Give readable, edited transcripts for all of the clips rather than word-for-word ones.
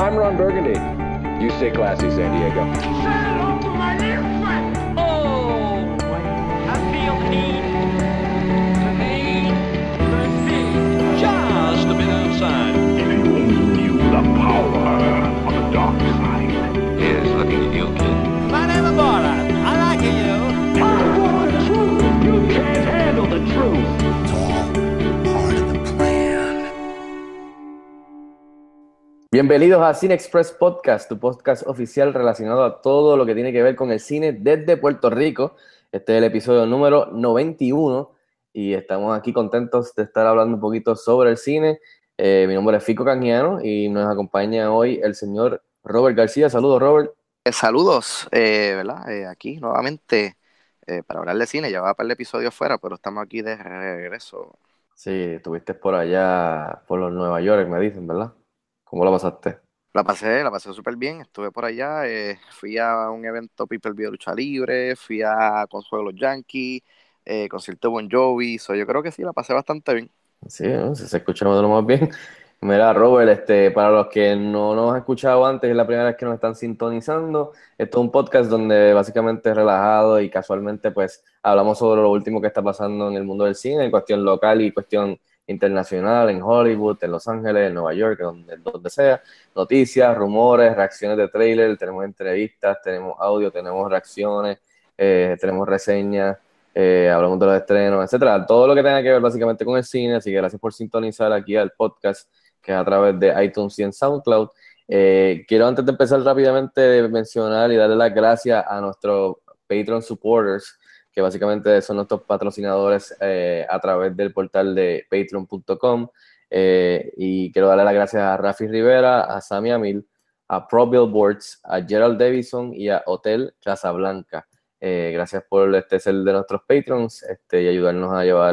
I'm Ron Burgundy. You stay classy, San Diego. Say hello to my little friend. Oh, I feel the need just a bit outside. If you only knew the power of the dark side. Here's looking at you, kid. My name is Borat. I like you. I want the truth. You can't handle the truth. It's all part of the plan. Bienvenidos a Cine Express Podcast, tu podcast oficial relacionado a todo lo que tiene que ver con el cine desde Puerto Rico. Este es el episodio número 91 y estamos aquí contentos de estar hablando un poquito sobre el cine. Mi nombre es Fico Canjiano y nos acompaña hoy el señor Robert García. Saludos, Robert. Saludos, ¿verdad? Aquí nuevamente para hablar de cine. Llevaba para el episodio fuera, pero estamos aquí de regreso. Sí, estuviste por allá, por los Nueva York, me dicen, ¿verdad? ¿Cómo la pasaste? La pasé súper bien. Estuve por allá, fui a un evento People View de lucha libre, fui a Consuelo de los Yankees, concierto de Bon Jovi. Yo creo que sí, la pasé bastante bien. Sí, ¿no? Si se escucha de lo más bien. Mira, Robert, para los que no nos han escuchado antes, es la primera vez que nos están sintonizando. Esto es un podcast donde básicamente es relajado y casualmente pues hablamos sobre lo último que está pasando en el mundo del cine, en cuestión local y cuestión internacional, en Hollywood, en Los Ángeles, en Nueva York, donde sea. Noticias, rumores, reacciones de trailer, tenemos entrevistas, tenemos audio, tenemos reacciones, tenemos reseñas. Hablamos de los estrenos, etcétera, todo lo que tenga que ver básicamente con el cine, así que gracias por sintonizar aquí al podcast, que es a través de iTunes y en SoundCloud. Quiero antes de empezar rápidamente mencionar y darle las gracias a nuestros Patreon supporters, que básicamente son nuestros patrocinadores a través del portal de patreon.com, y quiero darle las gracias a Rafi Rivera, a Sammy Amil, a Pro Billboards, a Gerald Davison y a Hotel Casablanca. Gracias por ser de nuestros patrons y ayudarnos a llevar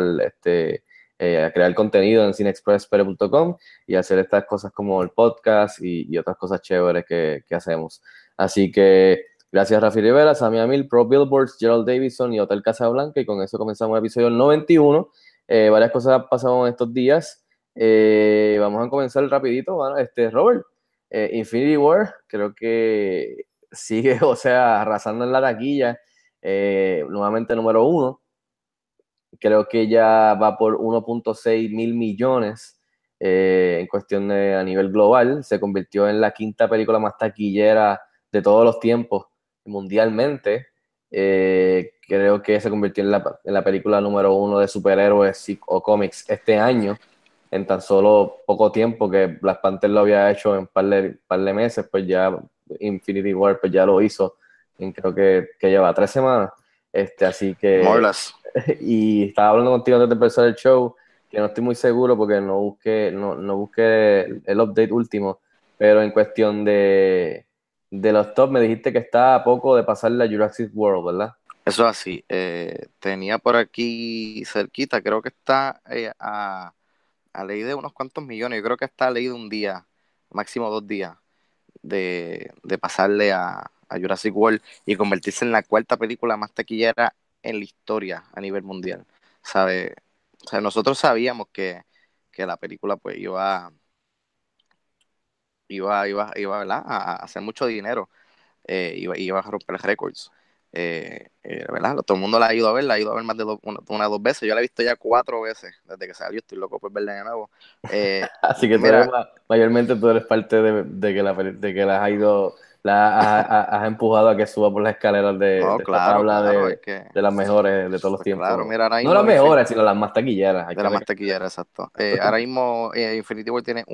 a crear contenido en cinexpresspere.com y hacer estas cosas como el podcast y otras cosas chéveres que hacemos. Así que gracias Rafi Rivera, Sammy Amil, Pro Billboards, Gerald Davison y Hotel Casablanca, y con eso comenzamos el episodio 91. Varias cosas han pasado en estos días. Vamos a comenzar rapidito, ¿no? Robert, Infinity War creo que sigue, o sea, arrasando en la taquilla. Nuevamente número 1, creo que ya va por 1.6 mil millones en cuestión a nivel global. Se convirtió en la quinta película más taquillera de todos los tiempos mundialmente. Creo que se convirtió en la película número 1 de superhéroes o cómics este año, en tan solo poco tiempo, que Black Panther lo había hecho en par de meses, pues ya Infinity War pues ya lo hizo. Creo que lleva 3 semanas, así que... Y estaba hablando contigo antes de empezar el show, que no estoy muy seguro porque no busqué el update último, pero en cuestión de los top, me dijiste que está a poco de pasar la Jurassic World, ¿verdad? Eso es así. Tenía por aquí cerquita, creo que está a ley de unos cuantos millones. Yo creo que está a ley de un día, máximo 2 días, de pasarle a Jurassic World y convertirse en la cuarta película más taquillera en la historia a nivel mundial, ¿sabes? O sea, nosotros sabíamos que la película pues iba ¿verdad? a hacer mucho dinero, iba a romper récords, ¿verdad? Todo el mundo la ha ido a ver, más de una 2 veces. Yo la he visto ya 4 veces desde que salió, estoy loco por verla de nuevo. Así que mayormente tú eres parte de que las has ido... has empujado a que suba por las escaleras de esta tabla de las mejores de todos los tiempos. Claro, mira, ahora mismo, no las mejores, sino las más taquilleras. De las más taquilleras, exacto. Ahora mismo Infinity War tiene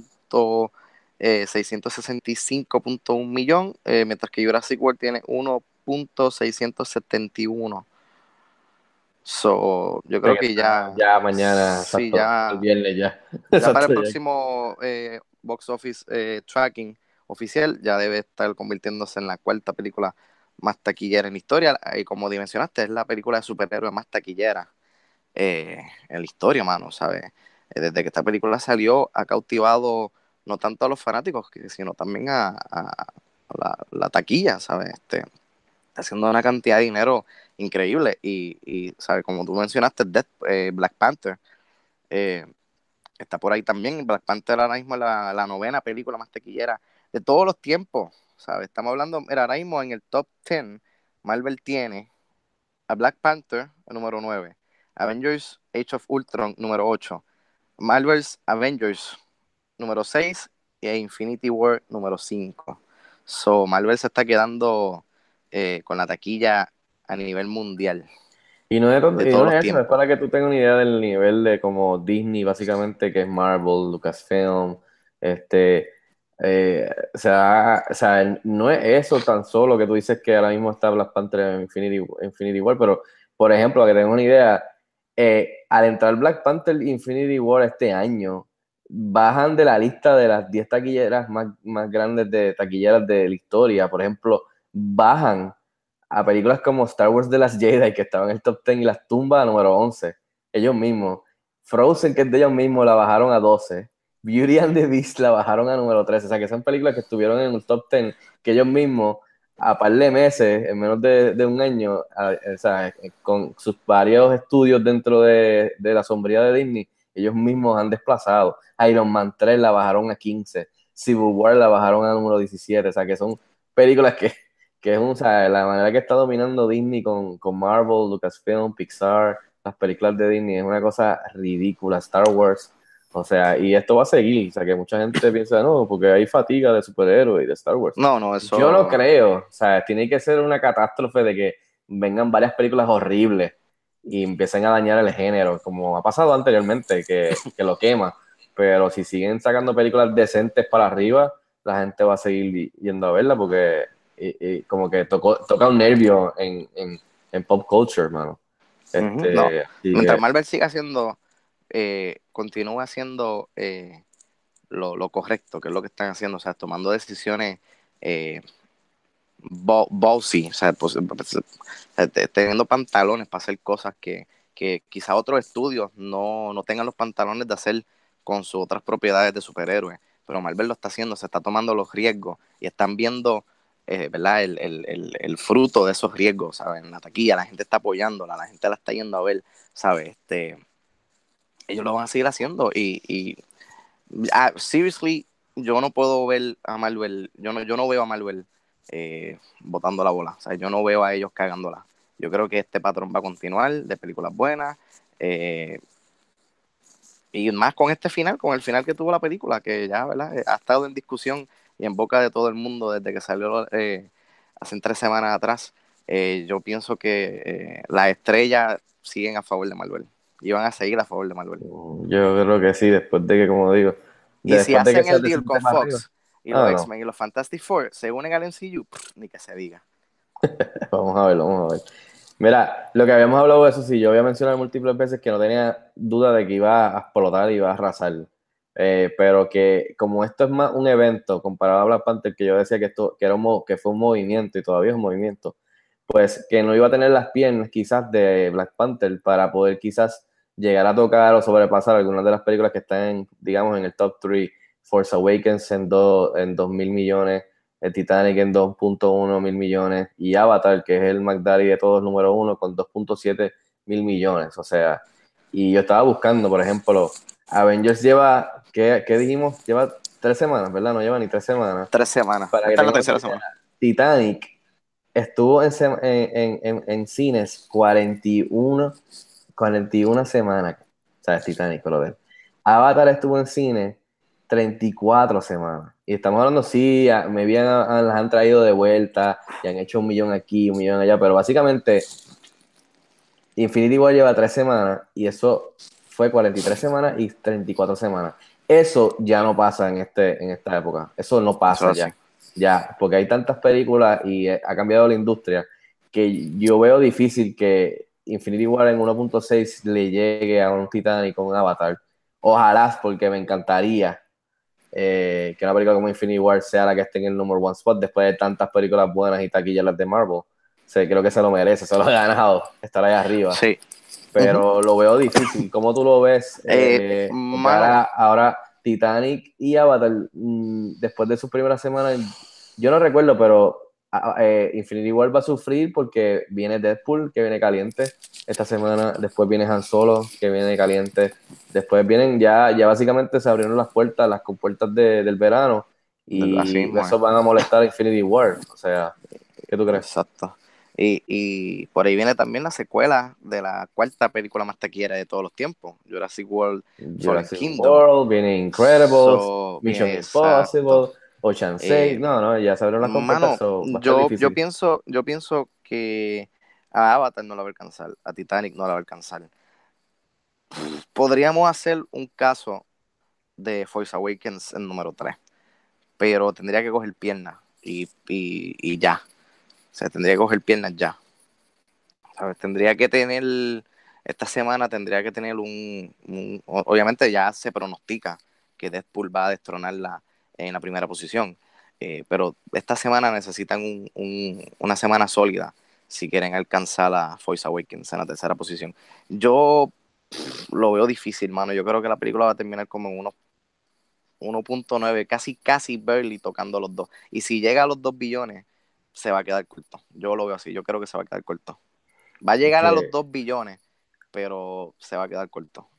1.665.1 millón, mientras que Jurassic World tiene 1.671. Yo creo que ya mañana, sí, exacto, ya el viernes ya. Ya para el próximo box office tracking oficial ya debe estar convirtiéndose en la cuarta película más taquillera en la historia, y como mencionaste, es la película de superhéroes más taquillera en la historia, mano, ¿sabes? Desde que esta película salió ha cautivado no tanto a los fanáticos, sino también a la taquilla, ¿sabes? Está haciendo una cantidad de dinero increíble y ¿sabes? Como tú mencionaste, Black Panther está por ahí también. Black Panther ahora mismo es la 9ª película más taquillera de todos los tiempos, ¿sabes? Estamos hablando, mira, ahora mismo en el top 10, Marvel tiene a Black Panther, el número 9, Avengers Age of Ultron, número 8, Marvel's Avengers, número 6, y Infinity War, número 5. So, Marvel se está quedando con la taquilla a nivel mundial Y no es, de y todos no los es eso, es tiempos. para que tú tengas una idea del nivel de como Disney, básicamente, que es Marvel, Lucasfilm, o sea, no es eso tan solo que tú dices que ahora mismo está Black Panther en Infinity War, pero, por ejemplo, para que tengas una idea, al entrar Black Panther Infinity War este año, bajan de la lista de las 10 taquilleras más grandes de taquilleras de la historia, por ejemplo, bajan a películas como Star Wars The Last Jedi, que estaban en el top 10 y las tumba a número 11, ellos mismos. Frozen, que es de ellos mismos, la bajaron a 12. Beauty and the Beast la bajaron a número 13. O sea, que son películas que estuvieron en el top 10, que ellos mismos, a par de meses, en menos de un año, o sea, con sus varios estudios dentro de la sombría de Disney, ellos mismos han desplazado. Iron Man 3 la bajaron a 15. Civil War la bajaron a número 17. O sea, que son películas que es o sea, la manera que está dominando Disney con Marvel, Lucasfilm, Pixar, las películas de Disney es una cosa ridícula, Star Wars, o sea, y esto va a seguir, o sea, que mucha gente piensa, no, porque hay fatiga de superhéroes y de Star Wars. No, eso... Yo no creo, o sea, tiene que ser una catástrofe de que vengan varias películas horribles y empiecen a dañar el género, como ha pasado anteriormente, que lo quema, pero si siguen sacando películas decentes para arriba, la gente va a seguir yendo a verla porque y como que toca un nervio en pop culture, hermano. No. Así Mientras que, Marvel siga haciendo, continúa haciendo lo correcto, que es lo que están haciendo, o sea, tomando decisiones ballsy, o sea, teniendo pantalones para hacer cosas que quizá otros estudios no tengan los pantalones de hacer con sus otras propiedades de superhéroes, pero Marvel lo está haciendo, se está tomando los riesgos y están viendo ¿verdad? El fruto de esos riesgos, ¿sabes? En la taquilla, la gente está apoyándola, la gente la está yendo a ver, ¿sabes? Ellos lo van a seguir haciendo seriously, yo no puedo ver a Marvel, yo no veo a Marvel botando la bola, o sea, yo no veo a ellos cagándola. Yo creo que este patrón va a continuar de películas buenas, y más con este final, con el final que tuvo la película, que ya, ¿verdad? Ha estado en discusión y en boca de todo el mundo desde que salió hace 3 semanas atrás. Yo pienso que las estrellas siguen a favor de Marvel y van a seguir a favor de Marvel. yo creo que sí, después de que, como digo, Y si después de que hacen sea el deal decente con para arriba. Fox y los No, X-Men y los Fantastic Four se unen al MCU, ni que se diga. vamos a verlo, vamos a ver. Mira, lo que habíamos hablado de eso, sí, yo había mencionado múltiples veces que no tenía duda de que iba a explotar y iba a arrasar. Pero que como esto es más un evento comparado a Black Panther, que yo decía que fue un movimiento y todavía es un movimiento, pues que no iba a tener las piernas quizás de Black Panther para poder quizás llegar a tocar o sobrepasar algunas de las películas que están, digamos, en el top 3. Force Awakens en 2.000 millones, Titanic en 2.1 mil millones y Avatar, que es el McDaddy de todos, número 1, con 2.7 mil millones. O sea, y yo estaba buscando, por ejemplo, Avengers lleva, ¿qué dijimos? Lleva 3 semanas, ¿verdad? No lleva ni 3 semanas. 3 semanas. Para que Esta es la tengan tercera una idea, semana. Titanic estuvo en cines 41 semanas. O sea, es Titanic, lo de Avatar estuvo en cine 34 semanas. Y estamos hablando, sí, las han traído de vuelta y han hecho 1 millón aquí, 1 millón allá, pero básicamente Infinity War lleva 3 semanas y eso fue 43 semanas y 34 semanas. Eso ya no pasa en esta época. Eso no pasa Eso ya. sí. Ya, porque hay tantas películas y ha cambiado la industria que yo veo difícil que Infinity War en 1.6 le llegue a un Titanic o un Avatar. Ojalá, porque me encantaría que una película como Infinity War sea la que esté en el number 1 spot después de tantas películas buenas y taquilleras de Marvel. Creo que se lo merece, se lo ha ganado estar ahí arriba. Sí. Pero lo veo difícil. ¿Cómo tú lo ves? Ahora Titanic y Avatar, después de sus primeras semanas, yo no recuerdo, pero Infinity War va a sufrir porque viene Deadpool, que viene caliente esta semana, después viene Han Solo, que viene caliente, después vienen ya básicamente se abrieron las compuertas del verano, Así Y mismo eso es. van a molestar a Infinity War. O sea, ¿qué tú crees? Exacto. Y por ahí viene también la secuela de la cuarta película más taquillera de todos los tiempos, Jurassic World Fallen Jurassic Kingdom. World, viene Incredibles, So, Mission exacto. Impossible, Ocean 6. Eh, No, no, ya se abrieron las compuertas, Mano, so va a estar difícil. yo pienso que a Avatar no la va a alcanzar, a Titanic no la va a alcanzar. Podríamos hacer un caso de Force Awakens en número 3, pero tendría que coger piernas y ya. O sea, tendría que coger piernas ya. ¿Sabes? Tendría que tener, esta semana tendría que tener obviamente ya se pronostica que Deadpool va a destronarla en la primera posición, pero esta semana necesitan una semana sólida si quieren alcanzar a Force Awakens en la tercera posición. Yo lo veo difícil, mano. Yo creo que la película va a terminar como en 1.9, casi barely tocando los dos. Y si llega a los 2 billones, se va a quedar corto. Yo lo veo así, yo creo que se va a quedar corto. Va a llegar a los Que 2 billones, pero se va a quedar corto.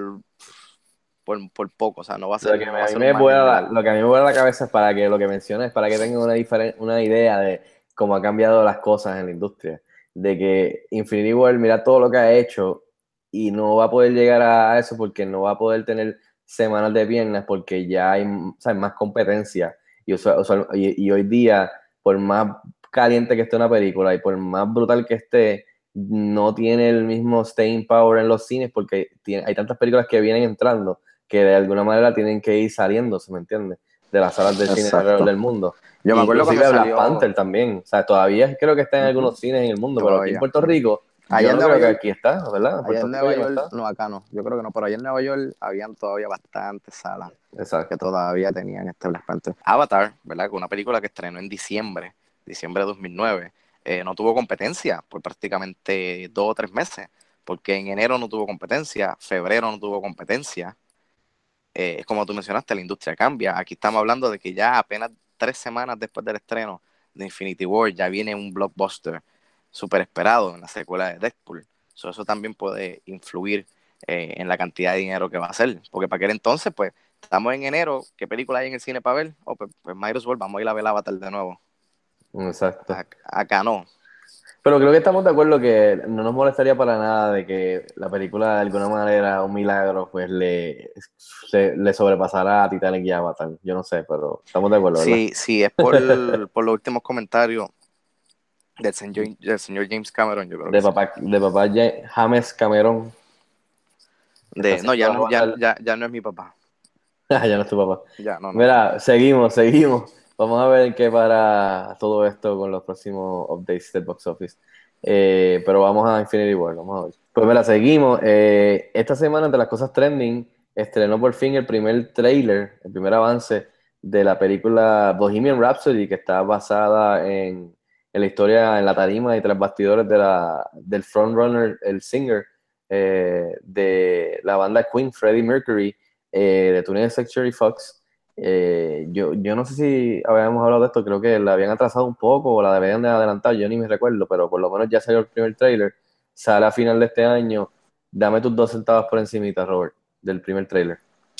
Por poco, o sea, no va a lo ser, que no va a a mí ser me un margen muy vuela largo. lo que a mí me vuela la cabeza es para que lo que menciones, para que tengan una idea de cómo ha cambiado las cosas en la industria. De que Infinity War, mira todo lo que ha hecho y no va a poder llegar a eso porque no va a poder tener semanas de piernas porque ya hay, ¿sabes?, más competencia. Y hoy día, por más caliente que esté una película y por más brutal que esté, no tiene el mismo staying power en los cines porque hay tantas películas que vienen entrando que de alguna manera tienen que ir saliendo, ¿se me entiende? De las salas de cine alrededor Exacto. del mundo. Yo me acuerdo cuando Inclusive Black salió Panther también. O sea, todavía creo que está en algunos uh-huh, cines en el mundo, pero aquí en todavía. Puerto Rico, Allá yo en no Nueva creo que York, aquí está, ¿verdad? En allá Puerto en Rico Nueva ya no York, está. no, acá no. Yo creo que no, pero allá en Nueva York habían todavía bastantes salas que Exacto. todavía tenían este Black Panther. Avatar, ¿verdad? Una película que estrenó en diciembre de 2009, no tuvo competencia por prácticamente 2 o 3 meses, porque en enero no tuvo competencia, febrero no tuvo competencia. Es como tú mencionaste, la industria cambia. Aquí estamos hablando de que ya apenas 3 semanas después del estreno de Infinity War ya viene un blockbuster súper esperado en la secuela de Deadpool. Eso también puede influir en la cantidad de dinero que va a hacer. Porque para aquel entonces, pues, estamos en enero, ¿qué película hay en el cine para ver? Oh, pues might as well, vamos a ir a ver Avatar de nuevo. Exacto. Acá no. Pero creo que estamos de acuerdo que no nos molestaría para nada de que la película de alguna manera, un milagro, pues le sobrepasara a Titanic y Avatar. Yo no sé, pero estamos de acuerdo, ¿verdad? Sí, es por los últimos comentarios del señor James Cameron, yo creo que sí. De papá James Cameron, que está No, haciendo Avatar. ya no es mi papá. Ya no es tu papá. Ya, no. Mira, seguimos. Vamos a ver en qué para todo esto con los próximos updates del box office. Pero vamos a Infinity War, vamos a ver. Pues mira, seguimos. Esta semana, entre las cosas trending, estrenó por fin el primer trailer, el primer avance de la película Bohemian Rhapsody, que está basada en la historia, en la tarima y tras bastidores del frontrunner, el singer de la banda Queen, Freddie Mercury, de 20th Century Fox. Yo no sé si habíamos hablado de esto, creo que la habían atrasado un poco o la deberían de adelantar, yo ni me recuerdo, pero por lo menos ya salió el primer trailer, sale a final de este año. Dame tus 2 centavos por encimita, Robert, del primer trailer.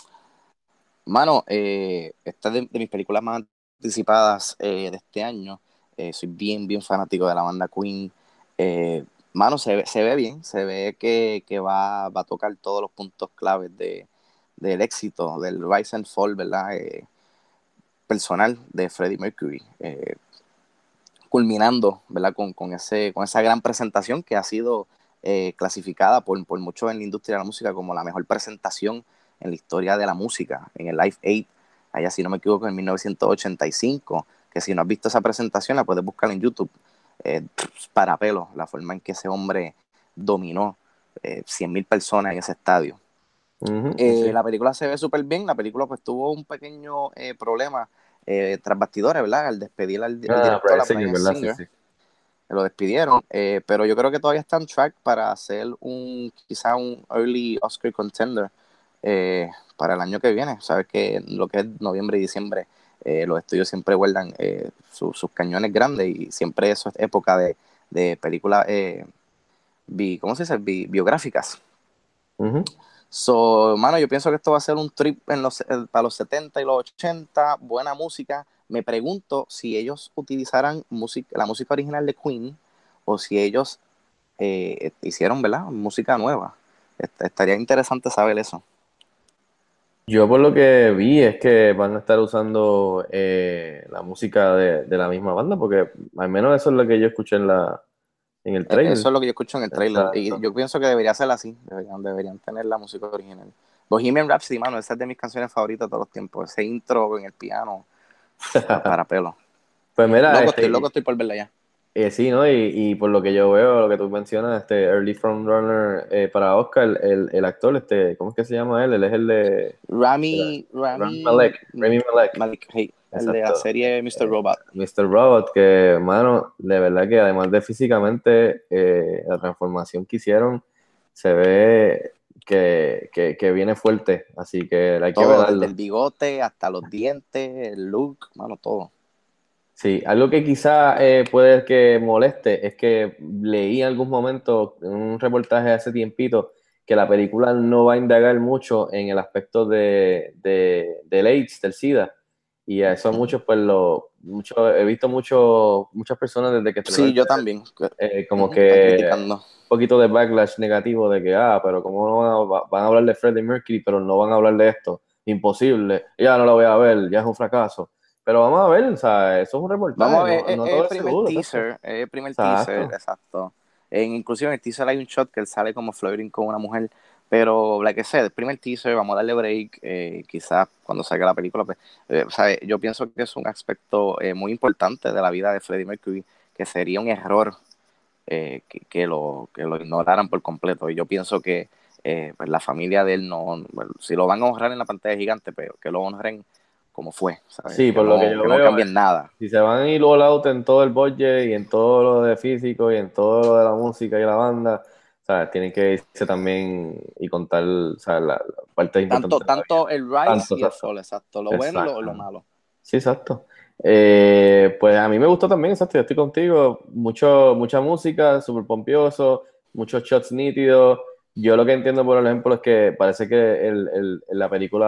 Mano, esta es de mis películas más anticipadas de este año. Soy bien fanático de la banda Queen. Mano, se ve bien, se ve que va a tocar todos los puntos claves del éxito, del rise and fall, ¿verdad? Personal de Freddie Mercury. Culminando, ¿verdad? Con esa gran presentación que ha sido clasificada por muchos en la industria de la música como la mejor presentación en la historia de la música, en el Live Aid, allá si no me equivoco en 1985, que si no has visto esa presentación la puedes buscar en YouTube, para pelo, la forma en que ese hombre dominó 100,000 personas en ese estadio. Sí. La película se ve súper bien, la película pues tuvo un pequeño problema tras bastidores, ¿verdad? Al despedir al director, Bryan a Singer, Bryan ¿verdad? Singer, Sí. lo despidieron, pero yo creo que todavía está en track para hacer quizá un early Oscar contender para el año que viene. Sabes que lo que es noviembre y diciembre, los estudios siempre guardan sus cañones grandes y siempre eso es época de películas, ¿cómo se dice? Biográficas. Uh-huh. So, mano, yo pienso que esto va a ser un trip para los 70 y los 80, buena música. Me pregunto si ellos utilizarán la música original de Queen o si ellos hicieron, ¿verdad? Música nueva. Estaría interesante saber eso. Yo por lo que vi es que van a estar usando la música de la misma banda, porque al menos eso es lo que yo escuché en el trailer. Eso es lo que yo escucho en el trailer. Y Exacto. yo pienso que debería ser así. Deberían tener la música original. Bohemian Rhapsody, mano, esa es de mis canciones favoritas de todos los tiempos. Ese intro en el piano, para pelo. Pues mira, Loco estoy por verla ya. sí, ¿no? Y por lo que yo veo, lo que tú mencionas, Early Frontrunner para Oscar, el actor, ¿cómo es que se llama él? Él es el de Rami Rami Malek. hey, el de la Exacto. serie Mr. Robot. Mr. Robot, que, mano, de verdad que además de físicamente, la transformación que hicieron se ve que viene fuerte, así que hay que Todo, verlo. desde el bigote hasta los dientes, el look, mano, todo. Sí, algo que quizá puede que moleste es que leí en algún momento en un reportaje hace tiempito que la película no va a indagar mucho en el aspecto del AIDS, del SIDA. Y a eso muchos, pues he visto muchas personas desde que Sí, yo también. como Están que criticando. un poquito de backlash negativo de que, pero ¿cómo no van a hablar de Freddie Mercury, pero no van a hablar de esto? Imposible, ya no la voy a ver, ya es un fracaso. Pero vamos a ver, o sea, eso es un reportaje, Vamos a ver, no es todo el es primer seguro, teaser, exacto. es el primer teaser, Exacto. exacto. Inclusive en el teaser hay un shot que él sale como flirting con una mujer, pero, like I said, el primer teaser, vamos a darle break, quizás cuando salga la película, pues, ¿sabe? Yo pienso que es un aspecto muy importante de la vida de Freddie Mercury, que sería un error que lo ignoraran por completo, y yo pienso que pues la familia de él bueno, si lo van a honrar en la pantalla gigante, pero que lo honren como fue, ¿sabes? Sí, por lo que yo Que no veo, cambien nada. si se van a ir all out en todo el budget y en todo lo de físico y en todo lo de la música y la banda, ¿sabes? Tienen que irse también y contar, ¿sabes? La parte importante de la vida. Tanto el rise Tanto, y el exacto. fall, exacto. Lo bueno y lo Exacto. malo. Sí, exacto. Pues a mí me gustó también, exacto, yo estoy contigo. Mucha música, súper pompioso, muchos shots nítidos. Yo lo que entiendo, por ejemplo, es que parece que la película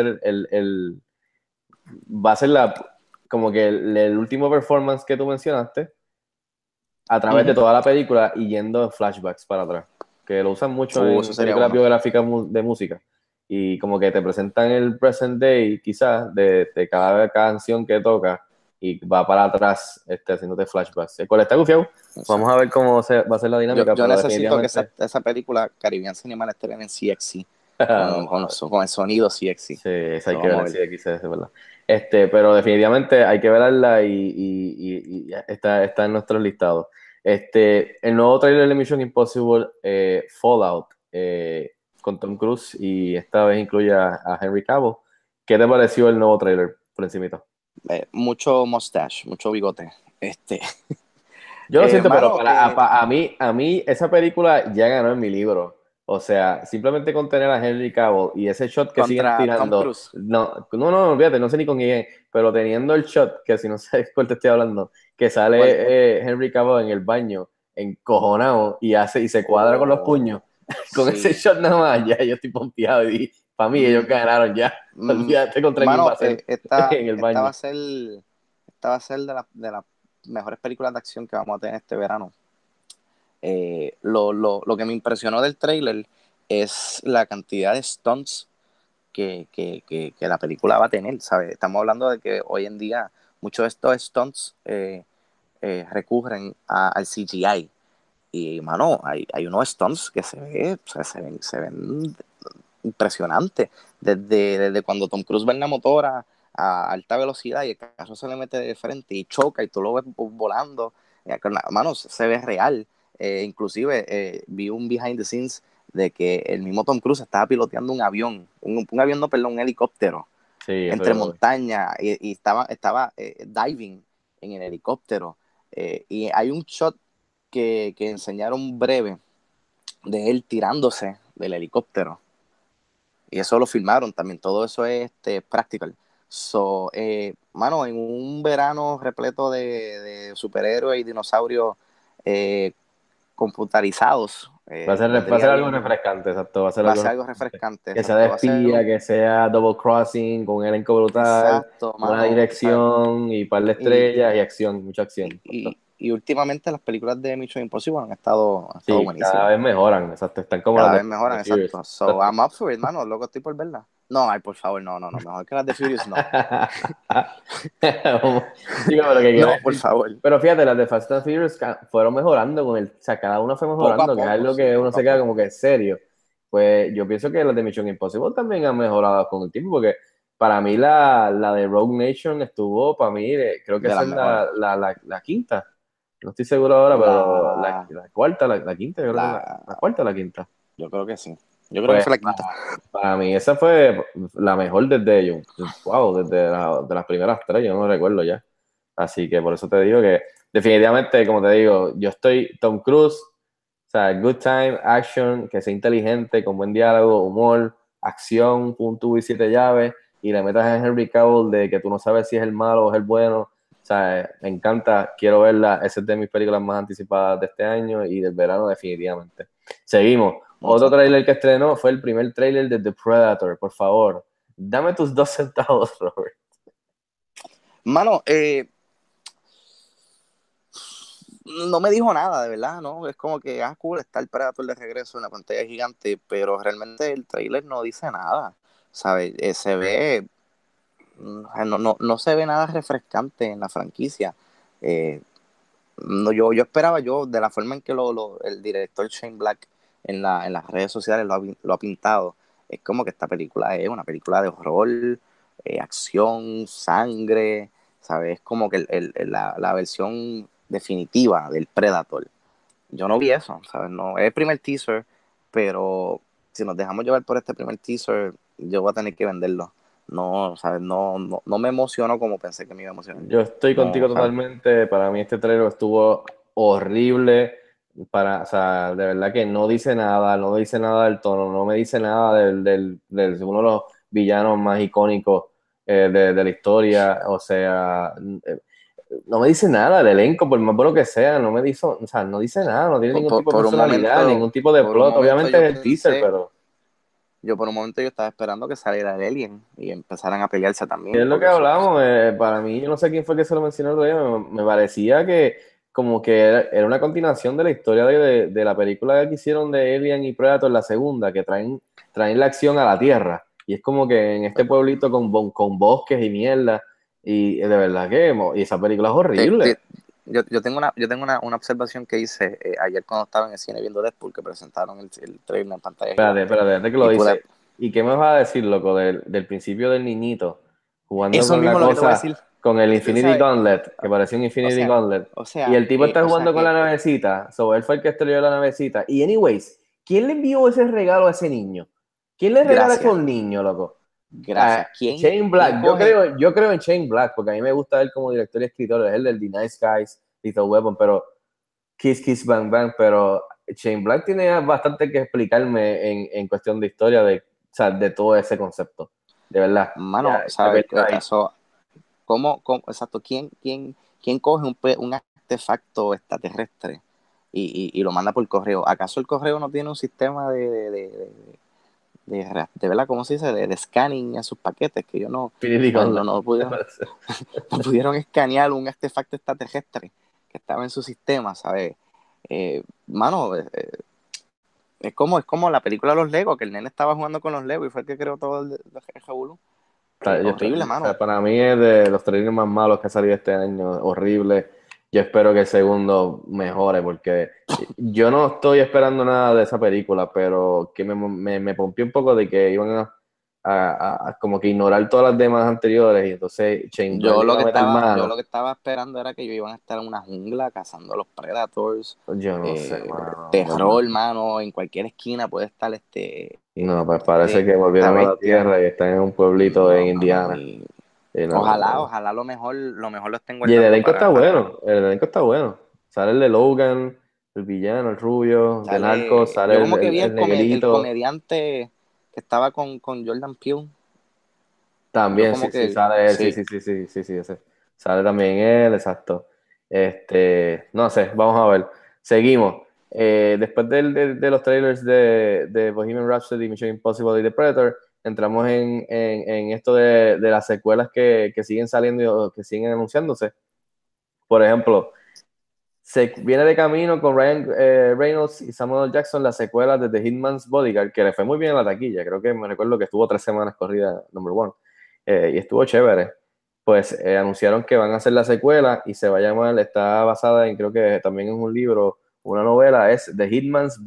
va a ser como que el último performance que tú mencionaste a través de toda la película y yendo en flashbacks para atrás, que lo usan mucho Eso en sería películas bueno. biográficas de música y como que te presentan el present day quizás de cada canción que toca y va para atrás haciéndote flashbacks. El cual está gufiado. Vamos a ver cómo va a ser la dinámica, Yo pero necesito que definitivamente esa película Caribbean Cinema la estén en CXC, vamos a ver. con el sonido CXC. Sí, esa hay So, que vamos ver a en ver. CXS, ¿verdad? Pero definitivamente hay que verla y está en nuestros listados. El nuevo trailer de Mission Impossible Fallout con Tom Cruise y esta vez incluye a Henry Cavill. ¿Qué te pareció el nuevo trailer por encimita? Mucho mustache, mucho bigote. Yo lo siento, pero Mano, a mí esa película ya ganó en mi libro. O sea, simplemente con tener a Henry Cavill y ese shot que siguen contra Tom tirando. Cruise. No, olvídate, no sé ni con quién, pero teniendo el shot, que si no sabes cuál te estoy hablando, que sale ¿Cuál? Henry Cavill en el baño, encojonado, y se cuadra con los puños. Con ese Sí. shot nada más, ya yo estoy pompeado y para mí ellos ganaron ya. Olvídate contra quién va Mano, a ser en el esta va baño. a ser, de las mejores películas de acción que vamos a tener este verano. Lo que me impresionó del trailer es la cantidad de stunts que la película va a tener, ¿sabes? Estamos hablando de que hoy en día muchos de estos stunts recurren al CGI. Y, mano, hay unos stunts que o sea, se ven impresionantes. Desde cuando Tom Cruise va en la motora a alta velocidad y el carro se le mete de frente y choca y tú lo ves volando. Mano, se ve real. Inclusive vi un behind the scenes de que el mismo Tom Cruise estaba piloteando un avión, un avión, no, perdón, un helicóptero Sí, eso entre yo lo vi. montañas y estaba diving en el helicóptero. Y hay un shot que enseñaron breve de él tirándose del helicóptero. Y eso lo filmaron también, todo eso es practical. So, mano, en un verano repleto de superhéroes y dinosaurios computarizados, Va a ser vendría algo bien. refrescante, exacto. Va a ser Va a algo ser algo refrescante. que sea exacto, de va a ser espía, algo- que sea double crossing, con un elenco brutal, Exacto, buena mano. O sea, dirección y par de y, estrellas y acción, mucha acción. y últimamente las películas de Mission Impossible han estado Sí, cada buenísimas. vez mejoran, exacto. Están como las Cada de vez Fast mejoran, and Furious. exacto. So, I'm up for it, mano. Loco, estoy por verla. No, ay, por favor, no. Mejor que las de Furious, no. Digo, pero que quiero No, por decir. favor. Pero fíjate, las de Fast and Furious fueron mejorando o sea, cada una fue Poco a mejorando, que es poco, algo sí, que uno poco a se queda poco. como que serio. Pues yo pienso que las de Mission Impossible también han mejorado con el tiempo, porque para mí la de Rogue Nation estuvo, para mí, creo que De esa las es mejores. la quinta. No estoy seguro ahora, pero La, la cuarta, la quinta, yo creo que la, la cuarta o la quinta. yo creo que sí. Yo creo que Pues fue la quinta. para mí esa fue la mejor desde ellos. Wow, desde de las primeras tres, yo no me recuerdo ya. Así que por eso te digo que definitivamente, como te digo, yo estoy Tom Cruise, o sea, good time, action, que sea inteligente, con buen diálogo, humor, acción, punto y siete llaves, y le metas a Henry Cavill de que tú no sabes si es el malo o es el bueno. O sea, me encanta, quiero verla, esa es de mis películas más anticipadas de este año y del verano definitivamente. Seguimos. Otro Exacto. tráiler que estrenó fue el primer tráiler de The Predator, por favor. Dame tus 2 centavos, Robert. Mano, no me dijo nada, de verdad, ¿no? Es como que, cool, está el Predator de regreso en la pantalla gigante, pero realmente el trailer no dice nada, ¿sabes? Se ve, no se ve nada refrescante en la franquicia. Eh, no, yo esperaba, de la forma en que el director Shane Black en las redes sociales lo ha pintado, es como que esta película es una película de horror, acción, sangre, ¿sabes? Es como que la versión definitiva del Predator. Yo no vi eso, ¿sabes? No, es el primer teaser, pero si nos dejamos llevar por este primer teaser, yo voy a tener que venderlo. No, ¿sabes? No me emocionó como pensé que me iba a emocionar. Yo estoy contigo No, ¿sabes? totalmente. Para mí este trailer estuvo horrible. O sea, de verdad que no dice nada, no dice nada del tono, no me dice nada del uno de los villanos más icónicos de la historia. O sea, no me dice nada del elenco, por más bueno que sea, no me dice, o sea, no dice nada, no tiene ningún tipo de Por un personalidad, momento, ningún tipo de por un plot. momento Obviamente yo es el teaser, pensé, pero por un momento yo estaba esperando que saliera el Alien y empezaran a pelearse es también, lo que porque eso, hablamos. Para mí, yo no sé quién fue que se lo mencionó el otro día, me parecía que como que era una continuación de la historia de la película que hicieron de Alien y Predator, la segunda, que traen la acción a la Tierra. Y es como que en este pueblito con bosques y mierda, y de verdad que y esa película es te- horrible. te- yo tengo una observación que hice ayer cuando estaba en el cine viendo Deadpool, que presentaron el trailer en pantalla gigante. Espérate, antes que lo Y pude, dice. ¿Y qué me vas a decir, loco, del principio del niñito jugando eso con la mismo lo que te voy a cosa, decir, con el Infinity ¿sabes? Gauntlet, que parecía un O Infinity sea, Gauntlet? o Y sea, el tipo está o sea jugando con la que, navecita, él fue el que estrelló la navecita. Y anyways, ¿quién le envió ese regalo a ese niño? ¿Quién le regala eso a gracias, un niño, loco? gracias. ¿Quién Shane Black, coge? yo creo en Shane Black, porque a mí me gusta él como director y escritor, es el del The Nice Guys, Lethal Weapon, pero Kiss Kiss Bang Bang, pero Shane Black tiene bastante que explicarme en cuestión de historia o sea, de todo ese concepto. De verdad. Mano, Ya, ¿sabes? ahí. Eso, exacto, ¿quién coge un artefacto extraterrestre y lo manda por correo? ¿Acaso el correo no tiene un sistema de verdad, ¿cómo se dice? De scanning a sus paquetes, que yo no, Infinity ¿sabes? Gauntlet, No me pudieron, parece. no pudieron escanear un artefacto extraterrestre que estaba en su sistema, ¿sabes? Mano, es como la película de los Legos, que el nene estaba jugando con los Legos y fue el que creó todo el revolú. Horrible, O sea, mano. para mí es de los trailers más malos que ha salido este año, horrible. Yo espero que el segundo mejore, porque yo no estoy esperando nada de esa película, pero que me pompió un poco de que iban a como que ignorar todas las demás anteriores, y entonces Shane Black Yo le lo iba a que meter estaba, yo mano. lo que estaba esperando era que ellos iban a estar en una jungla cazando a los Predators. Yo no sé, mano, en verdad. Terror, mano, en cualquier esquina puede estar No, pues parece que esta volvieron a la bestia. Tierra y están en un pueblito en No, mano, Indiana. y Y ojalá lo estén Y el guardando elenco está para bueno, el elenco está bueno. Sale el de Logan, el villano, el rubio, de Narcos, sale. sale Yo como que vi el el negrito. comediante que estaba con Jordan Peele. Yo También, sí, como sí, que, sale él, sí, sí, sí, sí, sí, sí, sí, ese. Sale también él, exacto. No sé, vamos a ver. Seguimos. después de los trailers de Bohemian Rhapsody, Mission Impossible y The Predator, entramos en esto de las secuelas que siguen saliendo y que siguen anunciándose. Por ejemplo, se viene de camino con Ryan Reynolds y Samuel L. Jackson la secuela de The Hitman's Bodyguard, que le fue muy bien en la taquilla. Creo que me recuerdo que estuvo 3 semanas corrida number one, y estuvo chévere. Pues anunciaron que van a hacer la secuela y se va a llamar, está basada en, creo que también es un libro, una novela, es The Hitman's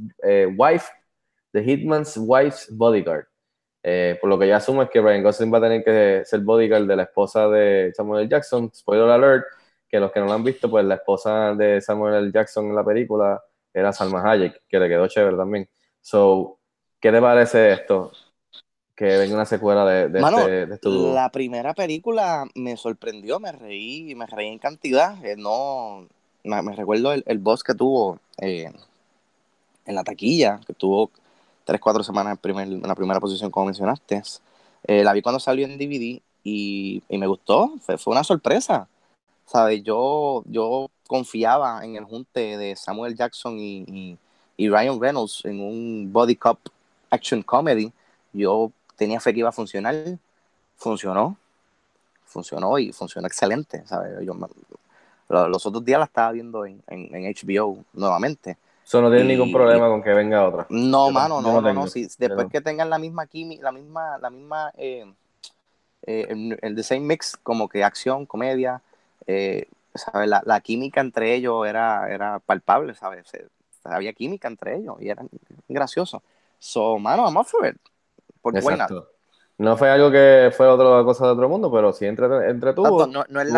Wife's Bodyguard. Por lo que ya asumo es que Ryan Gosling va a tener que ser bodyguard de la esposa de Samuel L. Jackson. Spoiler alert, que los que no lo han visto, pues la esposa de Samuel L. Jackson en la película era Salma Hayek, que le quedó chévere también. So, ¿qué te parece esto? Que venga una secuela de Mano, este dúo. la primera película me sorprendió, me reí en cantidad. No, me recuerdo el buzz que tuvo en la taquilla, que tuvo 3-4 semanas en la primera posición, como mencionaste. La vi cuando salió en DVD y me gustó, fue una sorpresa. ¿Sabes? Yo confiaba en el junte de Samuel Jackson y Ryan Reynolds en un body cop action comedy. Yo tenía fe que iba a funcionar. Funcionó y funcionó excelente, ¿sabes? Los otros días la estaba viendo en HBO nuevamente. Eso no tiene ningún problema con que venga otra. No, mano, no. tengo. Si después que tengan la misma química, el the same mix, como que acción, comedia, ¿sabes? La química entre ellos era palpable, ¿sabes? Había química entre ellos y era gracioso. So, mano, I'm up for it. Exacto. No fue algo que fue otra cosa de otro mundo, pero sí entretuvo. No es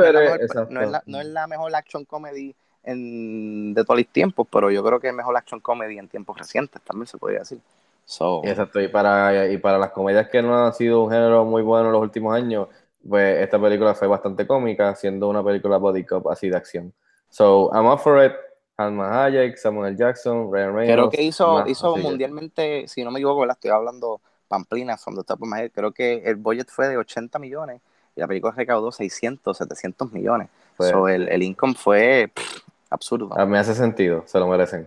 la mejor action comedy de todos los tiempos, pero yo creo que es mejor action comedy en tiempos recientes, también se podría decir. Exacto, y para las comedias que no han sido un género muy bueno en los últimos años, pues esta película fue bastante cómica, siendo una película body cop así de acción. So, I'm up for it. Salma Hayek, Samuel L. Jackson, Ryan Reynolds. Creo que hizo mundialmente, si no me equivoco, ¿verdad? Estoy hablando pamplina from the top of my head. Creo que el budget fue de 80 millones y la película recaudó 600, 700 millones. Pues, el income fue absurdo. Me hace sentido, se lo merecen.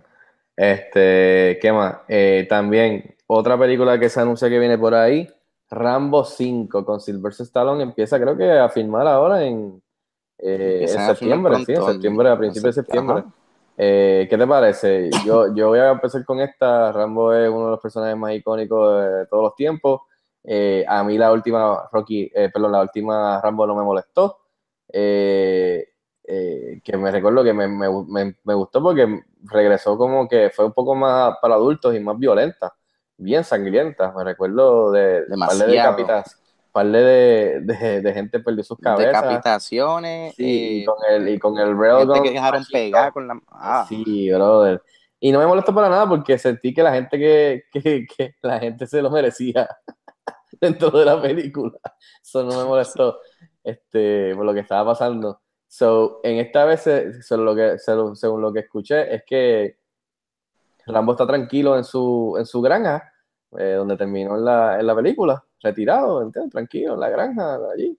¿Qué más? También, otra película que se anuncia que viene por ahí, Rambo 5 con Sylvester Stallone, empieza creo que a filmar ahora en septiembre, a principios de septiembre. ¿Qué te parece? Yo voy a empezar con esta. Rambo es uno de los personajes más icónicos de todos los tiempos. A mí la última Rambo no me molestó. Que me recuerdo que me gustó porque regresó como que fue un poco más para adultos y más violenta, bien sangrienta. Me recuerdo de par de gente perdió sus cabezas. Decapitaciones. Sí, y con el railgun. Que dejaron pegar con la... Sí, brother. Y no me molestó para nada porque sentí que la gente que la gente se lo merecía dentro de la película. Eso no me molestó por lo que estaba pasando. So, en esta vez, según lo que escuché, es que Rambo está tranquilo en su granja, donde terminó en la película, retirado, ¿entiendes? Tranquilo, en la granja, allí,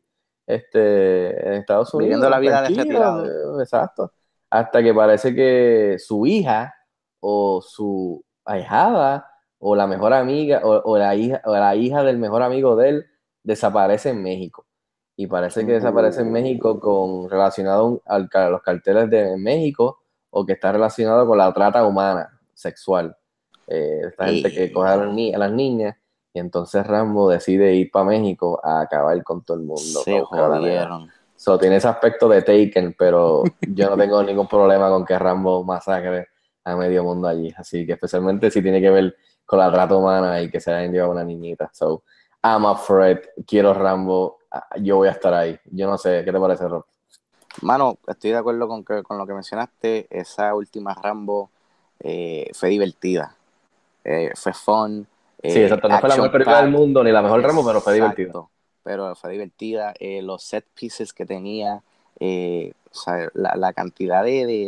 en Estados Unidos. Viviendo la vida de retirado. Exacto. Hasta que parece que su hija, o su ahijada, o la mejor amiga, o la hija del mejor amigo de él, desaparece en México. Y parece que desaparece en México relacionado a los carteles de México, o que está relacionado con la trata humana, sexual. Esta gente que coge a las niñas, y entonces Rambo decide ir para México a acabar con todo el mundo. Se jodieron. So, tiene ese aspecto de Taken, pero yo no tengo ningún problema con que Rambo masacre a medio mundo allí. Así que especialmente si tiene que ver con la trata humana y que se hayan llevado a una niñita. So, I'm up for it. Quiero Rambo. Yo voy a estar ahí. Yo no sé, ¿qué te parece, Rob? Mano, estoy de acuerdo con lo que mencionaste. Esa última Rambo fue divertida. Fue fun. Sí, exacto. No fue la mejor película del mundo ni la mejor Rambo, pero fue divertida. Pero fue divertida. Los set pieces que tenía, o sea, la cantidad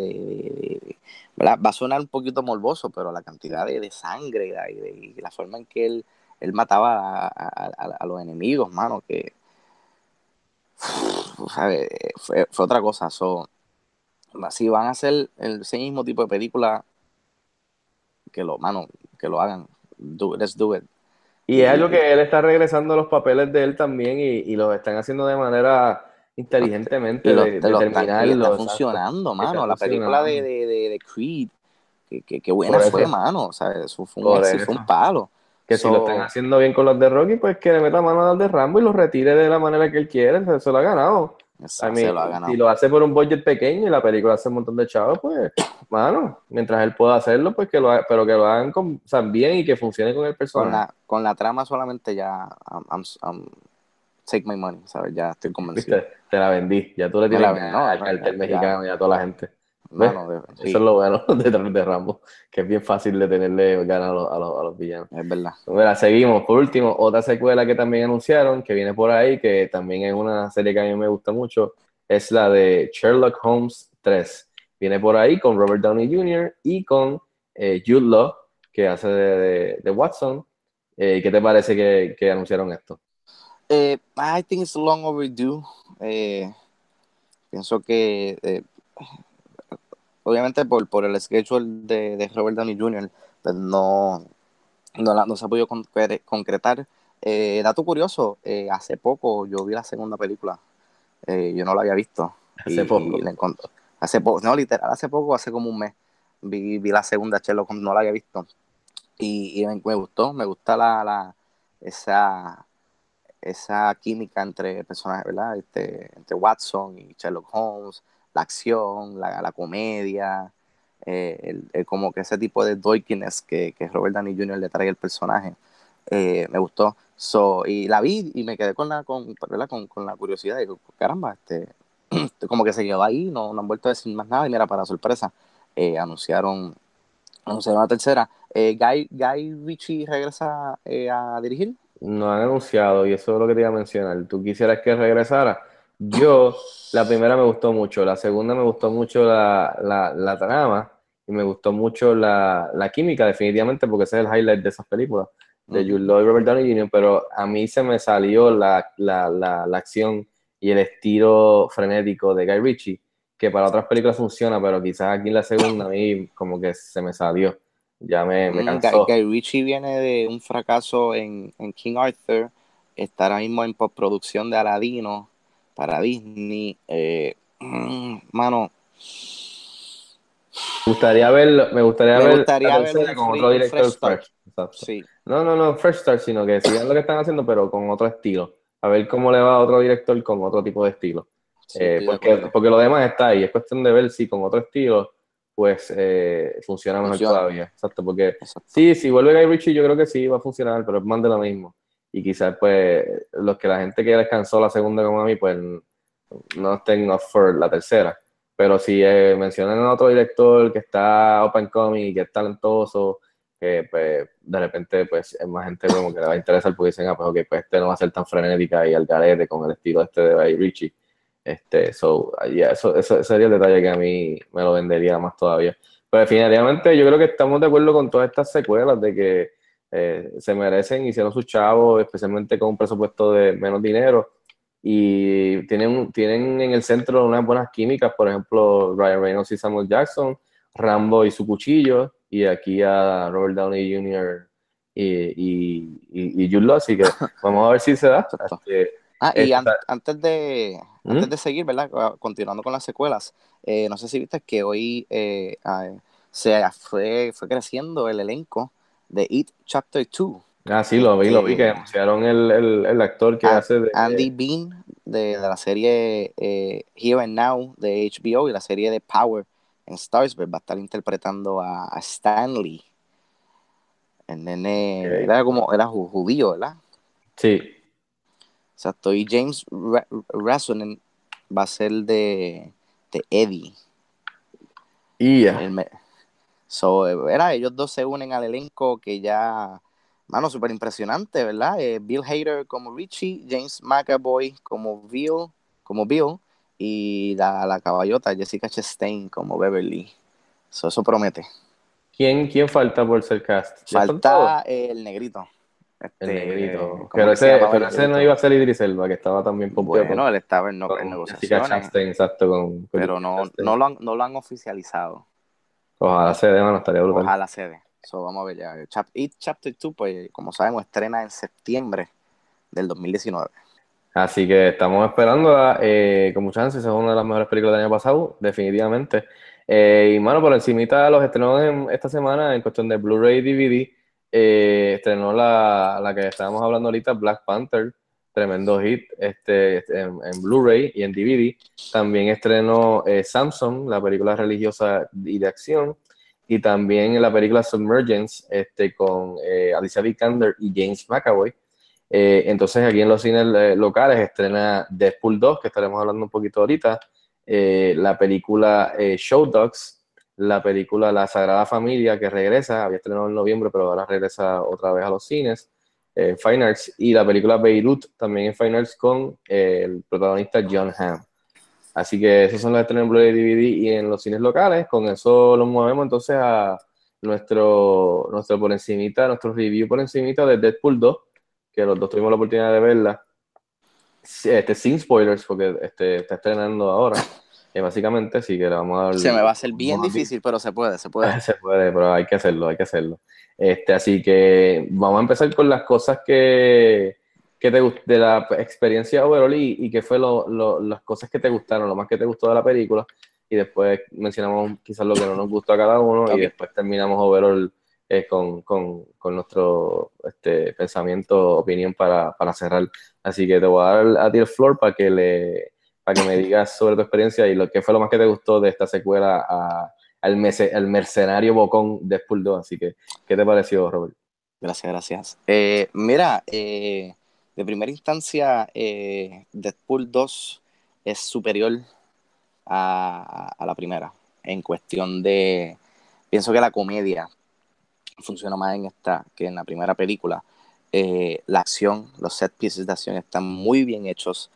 ¿verdad? Va a sonar un poquito morboso, pero la cantidad de sangre y la forma en que él mataba a los enemigos, mano, que ¿sabes? Fue otra cosa. Si van a hacer ese mismo tipo de película, mano, que lo hagan. Let's do it. Y es algo que él está regresando a los papeles de él también y lo están haciendo de manera inteligentemente, de terminar y está los funcionando, actos. mano. Está La película funcionando. de Creed, que buena Por eso. fue, mano. O sea, eso fue un Por éxito, eso. fue un palo. Que si lo están haciendo bien con los de Rocky, pues que le meta mano al de Rambo y lo retire de la manera que él quiere, se lo ha ganado. Se lo ha ganado. Si lo hace por un budget pequeño y la película hace un montón de chavos, pues, mano, mientras él pueda hacerlo, pues que lo haga, pero que lo hagan o sea, bien y que funcione con el personaje. Con la trama solamente ya take my money, ¿sabes? Ya estoy convencido. ¿Viste? Te la vendí, ya tú le tienes al cartel mexicano y a toda la gente. Mano, Eso es lo bueno de Rambo, que es bien fácil de tenerle ganas a los villanos. Es verdad. Mira, seguimos. Por último, otra secuela que también anunciaron, que viene por ahí, que también es una serie que a mí me gusta mucho, es la de Sherlock Holmes 3. Viene por ahí con Robert Downey Jr. y con Jude Law, que hace de Watson. ¿Qué te parece que anunciaron esto? I think it's long overdue. Pienso que obviamente por el schedule de Robert Downey Jr. pues no se ha podido concretar. Dato curioso, hace poco yo vi la segunda película. Yo no la había visto. Hace poco. Hace poco, no, literal, hace poco, hace como un mes. Vi la segunda Sherlock Holmes, no la había visto. Y me gustó, me gusta esa química entre personajes, ¿verdad? Entre Watson y Sherlock Holmes, la acción, la comedia, como que ese tipo de doikiness que Robert Downey Jr. le trae al personaje. Me gustó. Y la vi y me quedé con la curiosidad de caramba, como que se quedó ahí, no han vuelto a decir más nada. Y mira, para sorpresa, anunciaron la tercera. Guy Ritchie regresa a dirigir. No han anunciado, y eso es lo que te iba a mencionar. ¿Tú quisieras que regresara? Yo, la primera me gustó mucho, la segunda me gustó mucho la trama, y me gustó mucho la química, definitivamente, porque ese es el highlight de esas películas, de Jude Law y Robert Downey Jr., pero a mí se me salió la acción y el estilo frenético de Guy Ritchie, que para otras películas funciona, pero quizás aquí en la segunda a mí como que se me salió. Ya me cansó. Guy Ritchie viene de un fracaso en King Arthur, está ahora mismo en postproducción de Aladino para Disney. Mano, Me gustaría ver con otro director fresh. Exacto. Sí. No Fresh Start, sino que sigan lo que están haciendo, pero con otro estilo. A ver cómo le va a otro director con otro tipo de estilo. Sí, porque lo demás está ahí. Es cuestión de ver si con otro estilo pues funciona mejor todavía. Exacto, porque sí, si vuelve Guy Ritchie, yo creo que sí va a funcionar, pero es más de lo mismo. Y quizás, pues, la gente que descansó la segunda como a mí, pues, no estén up for la tercera. Pero si mencionan a otro director que está open coming y que es talentoso, que, pues, de repente, pues, es más gente como que le va a interesar porque dicen, pues, ok, pues, no va a ser tan frenética y al garete con el estilo de Guy Ritchie. Eso sería el detalle que a mí me lo vendería más todavía. Pero definitivamente yo creo que estamos de acuerdo con todas estas secuelas de que se merecen, hicieron sus chavos, especialmente con un presupuesto de menos dinero, y tienen en el centro unas buenas químicas, por ejemplo, Ryan Reynolds y Samuel Jackson, Rambo y su cuchillo, y aquí a Robert Downey Jr. y Jude Law, así que vamos a ver si se da. Antes de seguir, ¿verdad? Continuando con las secuelas, no sé si viste que hoy fue creciendo el elenco de It Chapter 2. Ah, sí, lo vi, que anunciaron el actor que hace de... Andy Bean, de la serie Here and Now de HBO y la serie de Power en Starz, va a estar interpretando a Stanley. El nene era judío, ¿verdad? Sí. Exacto, y James Rasonen va a ser de Eddie. Ellos dos se unen al elenco que ya, mano, súper impresionante, ¿verdad? Bill Hader como Richie, James McAvoy como Bill, y la caballota Jessica Chastain como Beverly. Eso promete. ¿Quién falta por ser cast? Falta el negrito. El negrito. Pero ese no iba a ser Idris Elba, que estaba también pompeado. Bueno, él estaba en negociaciones. Jessica Chastain, exacto. Pero no lo han oficializado. Ojalá se dé, mano, estaría brutal. Ojalá se dé. So, vamos a ver ya. It Chapter 2, pues, como sabemos, estrena en septiembre del 2019. Así que estamos esperándola con muchas ansias. Es una de las mejores películas del año pasado, definitivamente. Y mano, por encimita los estrenos esta semana en cuestión de Blu-ray y DVD. Estrenó la que estábamos hablando ahorita, Black Panther, tremendo hit en Blu-ray y en DVD. También estrenó Samson, la película religiosa y de acción. Y también la película Submergence con Alicia Vikander y James McAvoy. Entonces aquí en los cines locales estrena Deadpool 2, que estaremos hablando un poquito ahorita, la película Show Dogs, la película La Sagrada Familia, que regresa, había estrenado en noviembre, pero ahora regresa otra vez a los cines, Fine Arts, y la película Beirut, también en Fine Arts, con el protagonista John Hamm. Así que esos son los estrenos en Blu-ray DVD y en los cines locales. Con eso los movemos entonces a nuestro por encimita, nuestro review por encimita de Deadpool 2, que los dos tuvimos la oportunidad de verla sin spoilers, porque está estrenando ahora, básicamente, así que le vamos a dar... Se me va a hacer bien difícil, pero se puede. Se puede, pero hay que hacerlo. Así que vamos a empezar con las cosas que te de la experiencia overall y qué fue las cosas que te gustaron, lo más que te gustó de la película, y después mencionamos quizás lo que no nos gustó a cada uno, okay. Y después terminamos overall con nuestro pensamiento, opinión para cerrar. Así que te voy a dar a ti el floor para que me digas sobre tu experiencia y qué fue lo más que te gustó de esta secuela al mercenario bocón Deadpool 2. Así que, ¿qué te pareció, Robert? Gracias. Mira, de primera instancia, Deadpool 2 es superior a la primera. En cuestión de... Pienso que la comedia funciona más en esta que en la primera película. La acción, los set pieces de acción están muy bien hechos.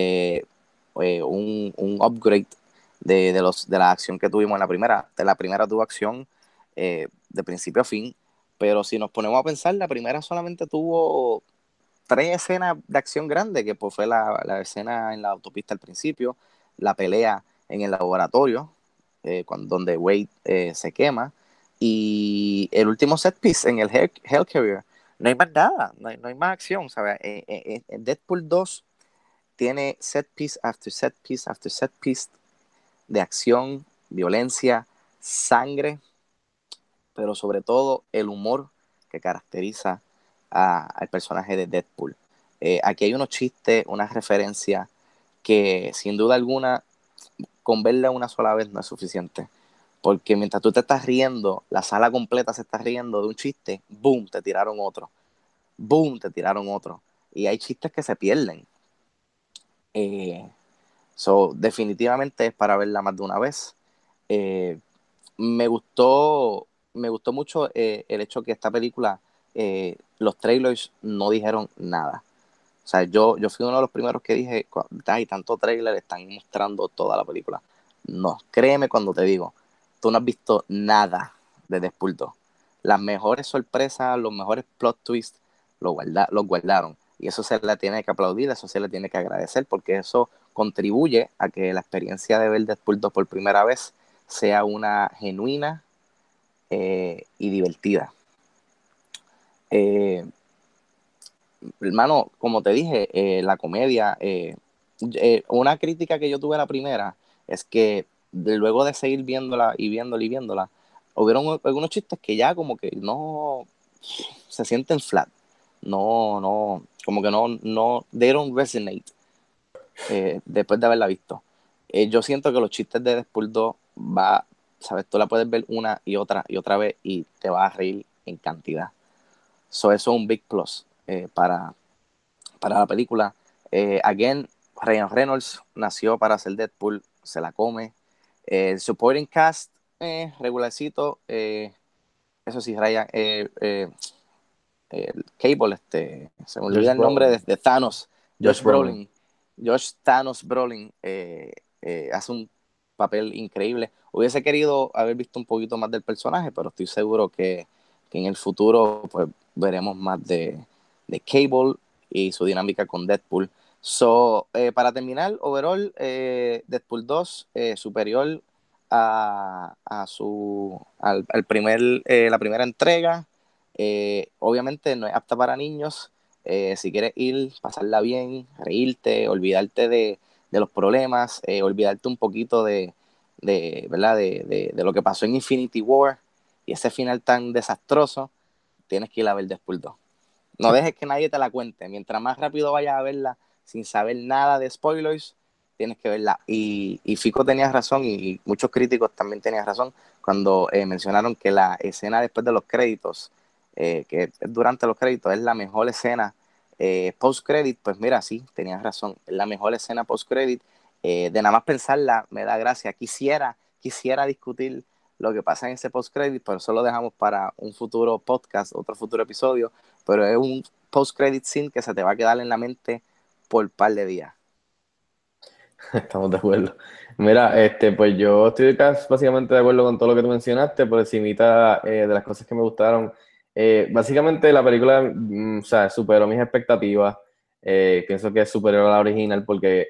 Un upgrade de la acción que tuvimos en la primera. De la primera tuvo acción de principio a fin, pero si nos ponemos a pensar, la primera solamente tuvo 3 escenas de acción grandes, que pues fue la escena en la autopista al principio, la pelea en el laboratorio, donde Wade se quema, y el último set piece en el Hell Carrier. No hay más nada, no hay más acción, ¿sabes? Deadpool 2 tiene set piece after set piece after set piece de acción, violencia, sangre, pero sobre todo el humor que caracteriza al personaje de Deadpool. Aquí hay unos chistes, unas referencias que sin duda alguna con verla una sola vez no es suficiente, porque mientras tú te estás riendo, la sala completa se está riendo de un chiste, boom, te tiraron otro, y hay chistes que se pierden. Definitivamente es para verla más de una vez. Me gustó mucho el hecho que esta película, los trailers no dijeron nada. O sea, yo fui uno de los primeros que dije, hay tanto trailer, están mostrando toda la película. No, créeme cuando te digo, tú no has visto nada de Deadpool 2. Las mejores sorpresas, los mejores plot twists los guardaron. Y eso se le tiene que aplaudir, eso se le tiene que agradecer, porque eso contribuye a que la experiencia de ver Deadpool 2 por primera vez sea una genuina y divertida. Hermano, como te dije, la comedia, una crítica que yo tuve a la primera es que luego de seguir viéndola y viéndola, hubieron algunos chistes que ya como que no se sienten flat, no, como que no, they don't resonate después de haberla visto. Yo siento que los chistes de Deadpool 2 sabes, tú la puedes ver una y otra vez y te vas a reír en cantidad. Eso es un big plus para la película. Again, Ryan Reynolds nació para hacer Deadpool, se la come. El supporting cast, regularcito. Eso sí, Ryan, Cable, se me olvida el nombre de Thanos. Josh Brolin. Josh Thanos Brolin hace un papel increíble. Hubiese querido haber visto un poquito más del personaje, pero estoy seguro que en el futuro pues veremos más de Cable y su dinámica con Deadpool. Para terminar, overall, Deadpool 2 superior al la primera entrega. Obviamente no es apta para niños. Si quieres ir, pasarla bien, reírte, olvidarte de los problemas, olvidarte un poquito ¿verdad? De lo que pasó en Infinity War y ese final tan desastroso, tienes que ir a ver Deadpool 2. No dejes que nadie te la cuente. Mientras más rápido vayas a verla sin saber nada de spoilers, tienes que verla. Y Fico tenía razón, y muchos críticos también tenían razón, cuando mencionaron que la escena después de los créditos, que es durante los créditos, es la mejor escena post-credit. Pues mira, sí, tenías razón. Es la mejor escena post-credit. De nada más pensarla, me da gracia. Quisiera discutir lo que pasa en ese post-credit, pero eso lo dejamos para un futuro podcast, otro futuro episodio. Pero es un post-credit scene que se te va a quedar en la mente por un par de días. Estamos de acuerdo. Mira, pues yo estoy básicamente de acuerdo con todo lo que tú mencionaste, por encimita de las cosas que me gustaron. Básicamente la película, o sea, superó mis expectativas. Pienso que es superior a la original porque,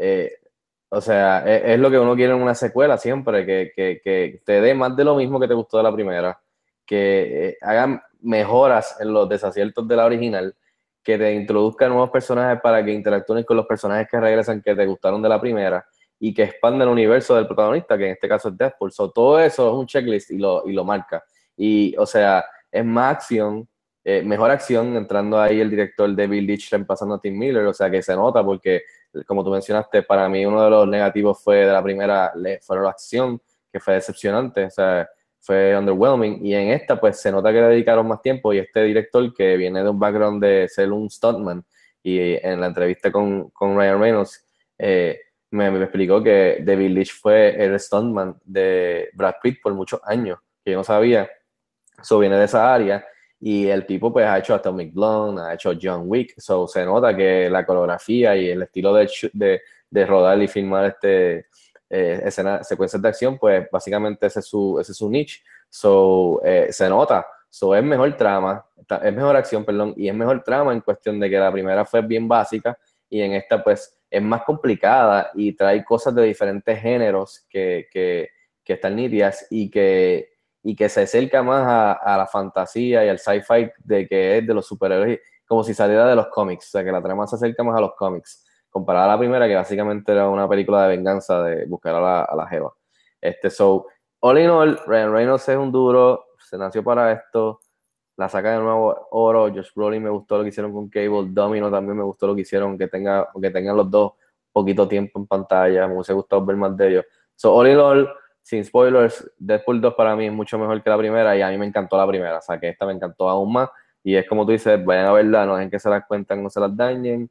o sea, es lo que uno quiere en una secuela siempre, que te dé más de lo mismo que te gustó de la primera, que hagan mejoras en los desaciertos de la original, que te introduzcan nuevos personajes para que interactúen con los personajes que regresan que te gustaron de la primera y que expanden el universo del protagonista, que en este caso es Deadpool. So, todo eso es un checklist y lo marca. Y, o sea, es más acción, mejor acción, entrando ahí el director David Leitch reemplazando a Tim Miller, o sea, que se nota porque, como tú mencionaste, para mí uno de los negativos fue de la primera, fue la acción, que fue decepcionante, o sea, fue underwhelming, y en esta pues se nota que le dedicaron más tiempo, y este director que viene de un background de ser un stuntman, y en la entrevista con Ryan Reynolds me explicó que David Leitch fue el stuntman de Brad Pitt por muchos años, que yo no sabía. So viene de esa área, y el tipo pues ha hecho Atomic Blonde, ha hecho John Wick, so se nota que la coreografía y el estilo de rodar y filmar secuencias de acción, pues básicamente ese es su niche. So, se nota. So, es mejor trama, es mejor acción, perdón, y es mejor trama en cuestión de que la primera fue bien básica y en esta pues es más complicada y trae cosas de diferentes géneros que están nítidas y que se acerca más a la fantasía y al sci-fi de que es de los superhéroes, como si saliera de los cómics, o sea que la trama se acerca más a los cómics comparada a la primera, que básicamente era una película de venganza de buscar a la jeva. So, all in all, Ryan Reynolds es un duro, se nació para esto, la saca de nuevo oro. Josh Brolin me gustó lo que hicieron con Cable, Domino también me gustó lo que hicieron, que tengan los dos poquito tiempo en pantalla, me hubiese gustado ver más de ellos. So, all in all, sin spoilers, Deadpool 2 para mí es mucho mejor que la primera, y a mí me encantó la primera, o sea que esta me encantó aún más, y es como tú dices, vayan a verla, no dejen que se las cuentan, no se las dañen.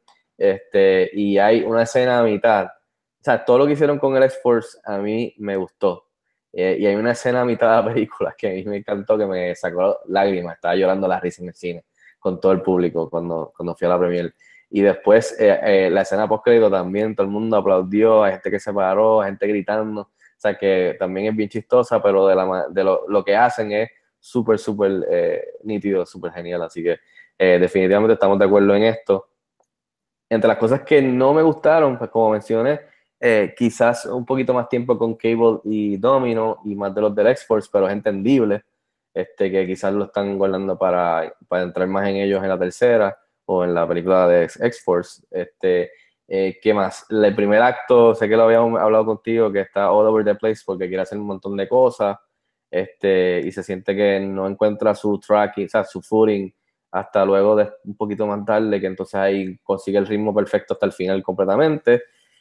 Y hay una escena a mitad, o sea, todo lo que hicieron con el X-Force a mí me gustó, y hay una escena a mitad de la película que a mí me encantó, que me sacó lágrimas, estaba llorando la risa en el cine con todo el público cuando fui a la premiere, y después la escena post-crédito también, todo el mundo aplaudió, hay gente que se paró, hay gente gritando, o sea que también es bien chistosa, pero lo que hacen es súper nítido, súper genial, así que definitivamente estamos de acuerdo en esto. Entre las cosas que no me gustaron, pues como mencioné, quizás un poquito más tiempo con Cable y Domino y más de los del X-Force, pero es entendible que quizás lo están guardando para entrar más en ellos en la tercera o en la película de X-Force. ¿Qué más? El primer acto, sé que lo habíamos hablado contigo, que está all over the place porque quiere hacer un montón de cosas, y se siente que no encuentra su tracking, o sea, su footing, hasta luego de un poquito más tarde, que entonces ahí consigue el ritmo perfecto hasta el final completamente.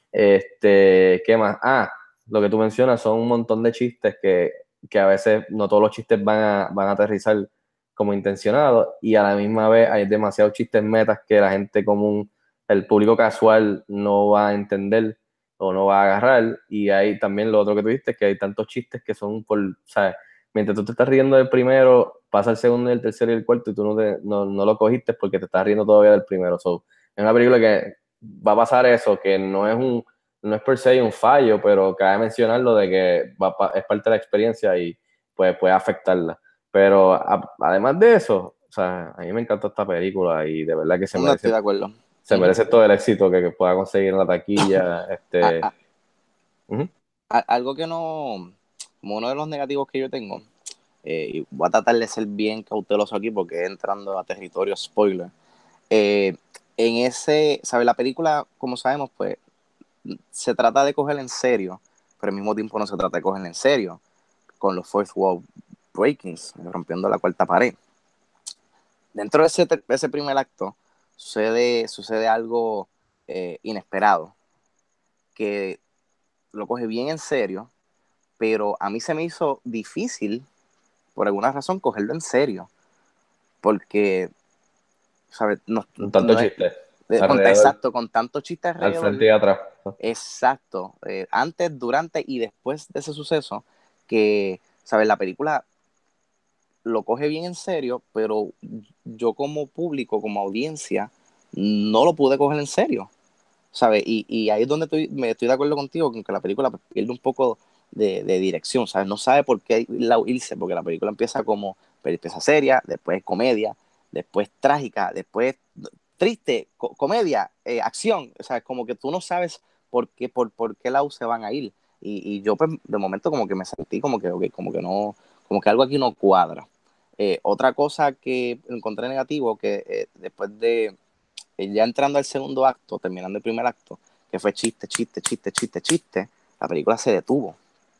¿Qué más? Lo que tú mencionas son un montón de chistes que a veces no todos los chistes van a aterrizar como intencionados, y a la misma vez hay demasiados chistes metas que la gente común, el público casual, no va a entender o no va a agarrar. Y hay también lo otro que tú dijiste, que hay tantos chistes que son ¿sabes? Mientras tú te estás riendo del primero, pasa el segundo, el tercero y el cuarto, y tú no lo cogiste porque te estás riendo todavía del primero. So, es una película que va a pasar eso, que no es per se un fallo, pero cabe mencionarlo de que es parte de la experiencia y pues puede afectarla. Pero además de eso, o sea, a mí me encantó esta película y de verdad que No estoy de acuerdo. Se merece todo el éxito que pueda conseguir en la taquilla. Algo que no como uno de los negativos que yo tengo, y voy a tratar de ser bien cauteloso aquí porque entrando a territorio spoiler. En ese, ¿sabes? La película, como sabemos, pues se trata de cogerla en serio, pero al mismo tiempo no se trata de cogerla en serio, con los fourth wall breakings, rompiendo la cuarta pared. Dentro de ese primer acto sucede algo inesperado, que lo coge bien en serio, pero a mí se me hizo difícil, por alguna razón, cogerlo en serio, porque, ¿sabes? Un tanto no es- chiste. exacto, con tantos chistes Al alrededor. frente y atrás. Exacto. Antes, durante y después de ese suceso, que, ¿sabes? La película lo coge bien en serio, pero yo como público, como audiencia, no lo pude coger en serio, ¿sabes? Y ahí es donde estoy de acuerdo contigo, con que la película pierde un poco de dirección, ¿sabes? No sabe por qué irse, porque la película empieza seria, después comedia, después trágica, después triste, comedia, acción, o sea, como que tú no sabes por qué lado se van a ir. Y yo, pues, de momento como que me sentí como que, okay, como que no, como que algo aquí no cuadra. Otra cosa que encontré negativo, que después de, ya entrando al segundo acto, terminando el primer acto, que fue chiste, la película se detuvo.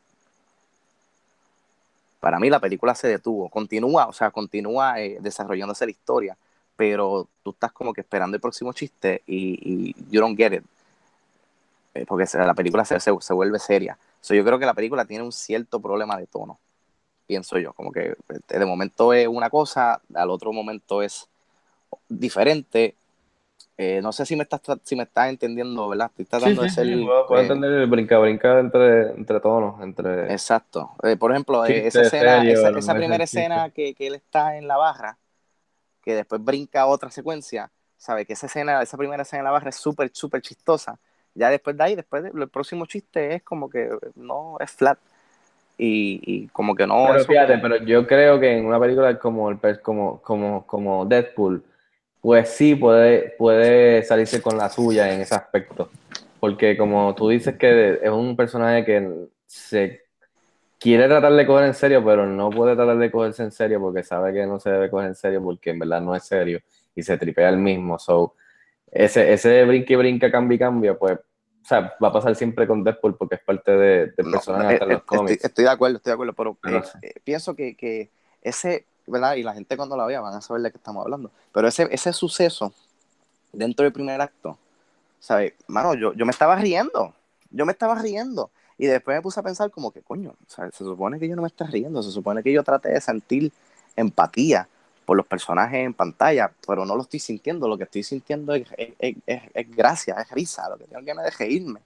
Para mí la película se detuvo. Continúa desarrollándose la historia, pero tú estás como que esperando el próximo chiste y you don't get it. Porque la película se vuelve seria. So, yo creo que la película tiene un cierto problema de tono, pienso yo. Como que de momento es una cosa, al otro momento es diferente. No sé si me estás entendiendo, ¿verdad? Estoy tratando de ser... Puedo entender el brinca entre tonos, entre Exacto. Por ejemplo, chiste, serio, esa primera chiste. escena que él está en la barra, que después brinca a otra secuencia, sabe que esa primera escena en la barra es súper, súper chistosa. Ya después de ahí, el próximo chiste es como que no, es flat. Y como que no... Pero eso fíjate, como- pero yo creo que en una película como Deadpool, pues sí puede salirse con la suya en ese aspecto. Porque como tú dices que es un personaje que se quiere tratar de coger en serio, pero no puede tratar de cogerse en serio porque sabe que no se debe coger en serio porque en verdad no es serio y se tripea el mismo. So, ese brinca y brinca, cambia y cambia, pues, o sea, va a pasar siempre con Deadpool porque es parte del No, personaje hasta en los cómics. estoy de acuerdo, pero Pero sí. pienso que ese, ¿verdad? Y la gente cuando la vea van a saber de qué estamos hablando. Pero ese suceso dentro del primer acto, ¿sabes? Mano, yo me estaba riendo. Y después me puse a pensar como que, coño, ¿sabes? Se supone que yo no me estoy riendo, se supone que yo trate de sentir empatía por los personajes en pantalla, pero no lo estoy sintiendo. Lo que estoy sintiendo es gracia, es risa, lo que tengo ganas de reírme.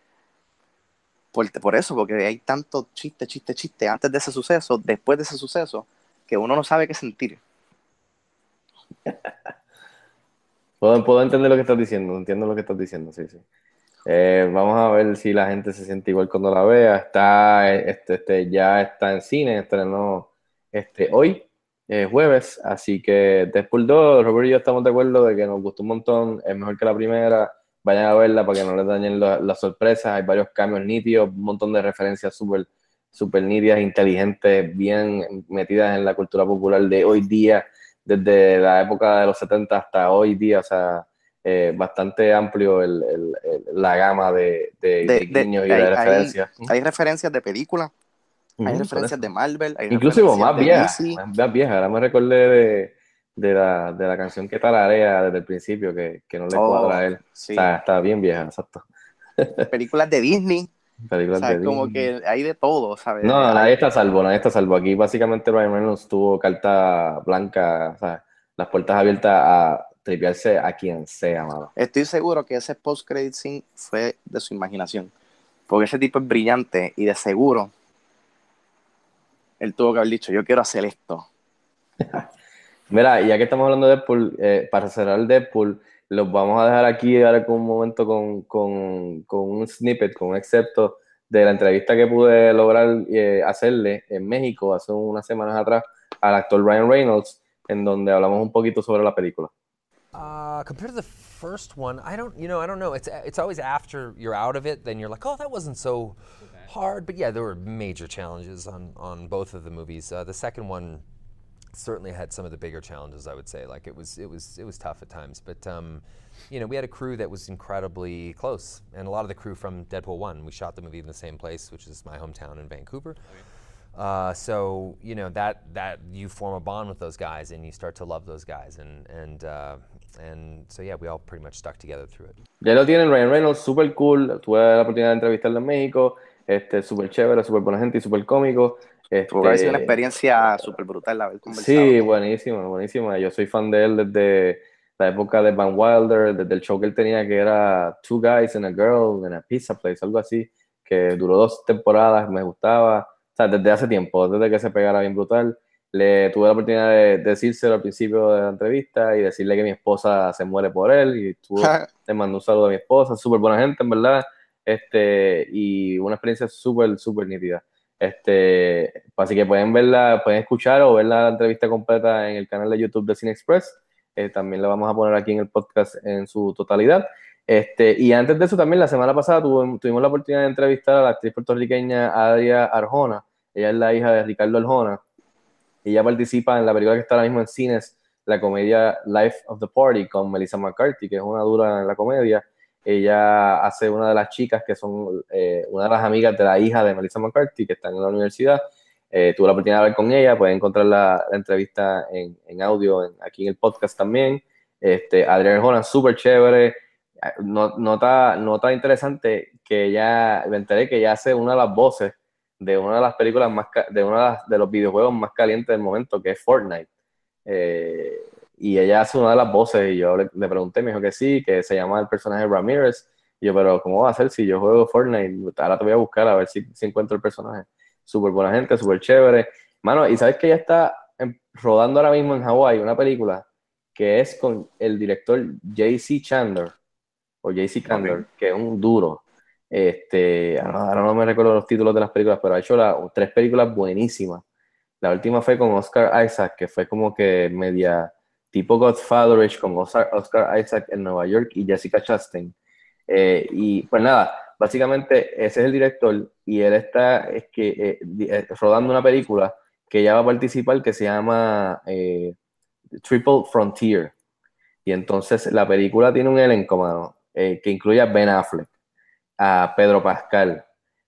Por eso, porque hay tanto chiste antes de ese suceso, después de ese suceso, que uno no sabe qué sentir. Puedo entender lo que estás diciendo, entiendo lo que estás diciendo, sí. Vamos a ver si la gente se siente igual cuando la vea. Ya está en cine, estrenó hoy, jueves, así que Deadpool 2, Robert y yo estamos de acuerdo de que nos gustó un montón, es mejor que la primera, vayan a verla para que no les dañen las sorpresas, hay varios cambios nítidos, un montón de referencias súper super nítidas, inteligentes, bien metidas en la cultura popular de hoy día, desde la época de los 70 hasta hoy día, o sea, bastante amplio la gama de guiños y de referencias. Hay referencias de películas, hay Por referencias eso. de Marvel, hay Inclusive referencias más de DC. más vieja. Ahora me recordé de la canción que tararea desde el principio, que no le cuadra a él. Sí. Está bien vieja, exacto. Películas de Disney, Películas ¿sabes? de Como Disney. que hay de todo, ¿sabes? No, nadie está a salvo. Aquí básicamente Ryan Reynolds tuvo carta blanca, o sea, las puertas abiertas a tripearse a quien sea, mano. Estoy seguro que ese post-credit scene fue de su imaginación, porque ese tipo es brillante y de seguro él tuvo que haber dicho, yo quiero hacer esto. Mira, ya que estamos hablando de Deadpool, para cerrar el Deadpool, los vamos a dejar aquí ahora con un momento con un snippet, con un excepto de la entrevista que pude lograr hacerle en México hace unas semanas atrás al actor Ryan Reynolds, en donde hablamos un poquito sobre la película. Compared to the first one, I don't know. It's always after you're out of it, then you're like, oh, that wasn't so hard, but yeah, there were major challenges on both of the movies. The second one certainly had some of the bigger challenges, I would say. Like it was tough at times, but we had a crew that was incredibly close, and a lot of the crew from Deadpool 1. We shot the movie in the same place, which is my hometown in Vancouver. So that you form a bond with those guys, and you start to love those guys, and so yeah, we all pretty much stuck together through it. Ya lo tienen, Ryan Reynolds, super cool. Tuve la oportunidad de entrevistarlo en México. Súper chévere, súper buena gente y súper cómico. Tuvo que haber sido una experiencia súper brutal haber conversado. Sí, buenísima, buenísima. Yo soy fan de él desde la época de Van Wilder, desde el show que él tenía que era Two Guys and a Girl in a Pizza Place, algo así, que duró 2 temporadas, me gustaba. O sea, desde hace tiempo, desde que se pegara bien brutal. Le tuve la oportunidad de decírselo al principio de la entrevista y decirle que mi esposa se muere por él, y le mandó un saludo a mi esposa, súper buena gente en verdad, y una experiencia súper, súper nítida. Así que pueden verla, pueden escuchar o ver la entrevista completa en el canal de YouTube de Cine Express. También la vamos a poner aquí en el podcast en su totalidad. Y antes de eso también, la semana pasada tuvimos la oportunidad de entrevistar a la actriz puertorriqueña Adria Arjona. Ella es la hija de Ricardo Arjona. Ella participa en la película que está ahora mismo en cines, la comedia Life of the Party, con Melissa McCarthy, que es una dura en la comedia. Ella hace una de las chicas que son una de las amigas de la hija de Melissa McCarthy, que están en la universidad. Tuve la oportunidad de hablar con ella, pueden encontrar la entrevista en audio aquí en el podcast también. Adriana Arjona, súper chévere. Nota interesante que ella, me enteré que ella hace una de las voces de una de las películas de los videojuegos más calientes del momento, que es Fortnite. Y ella hace una de las voces, y yo le pregunté, me dijo que sí, que se llama el personaje Ramírez. Y yo, pero ¿cómo va a ser si yo juego Fortnite? Ahora te voy a buscar a ver si encuentro el personaje. Súper buena gente, súper chévere. Mano, y sabes que ella está rodando ahora mismo en Hawái una película que es con el director J.C. Chandler, o J.C. Chandler, que es un duro. Ahora no me recuerdo los títulos de las películas, pero ha hecho 3 películas buenísimas. La última fue con Oscar Isaac, que fue como que media tipo Godfatherish, con Oscar Isaac en Nueva York y Jessica Chastain. Y pues nada, básicamente ese es el director, y él está rodando una película que ella va a participar, que se llama Triple Frontier. Y entonces la película tiene un elenco, mano, que incluye a Ben Affleck, a Pedro Pascal,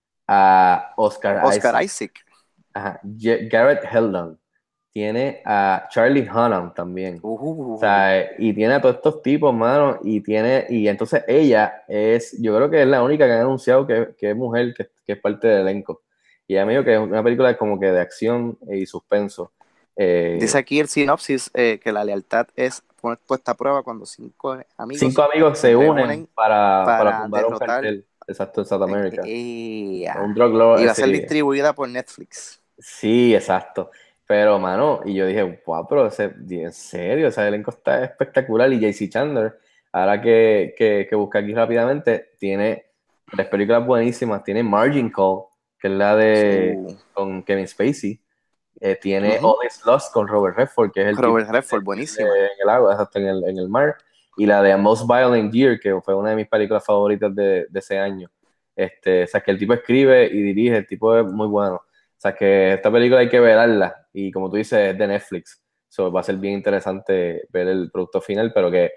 a Oscar Isaac. Ajá, Garrett Hedlund, tiene a Charlie Hunnam también. O sea, y tiene a todos estos tipos, mano, y entonces ella yo creo que es la única que han anunciado que es mujer, que es parte del elenco. Y ella me dijo que es una película como que de acción y suspenso. Dice aquí el sinopsis que la lealtad es puesta a prueba cuando 5 amigos se unen para tumbar un derrotar cartel. Exacto, en South America. Y Un drug lord, va a ser sí. distribuida por Netflix. Sí, exacto. Pero, mano, y yo dije, wow, pero en serio, ese elenco está espectacular. Y J.C. Chandler, ahora que busca aquí rápidamente, tiene 3 películas buenísimas. Tiene Margin Call, que es la con Kevin Spacey. Tiene All Is Lost con Robert Redford, que es el Robert Redford, buenísima. En el agua, exacto, en el mar. Y la de A Most Violent Year, que fue una de mis películas favoritas de ese año. O sea, que el tipo escribe y dirige, el tipo es muy bueno. O sea, que esta película hay que verla, y como tú dices, es de Netflix. Va a ser bien interesante ver el producto final, pero que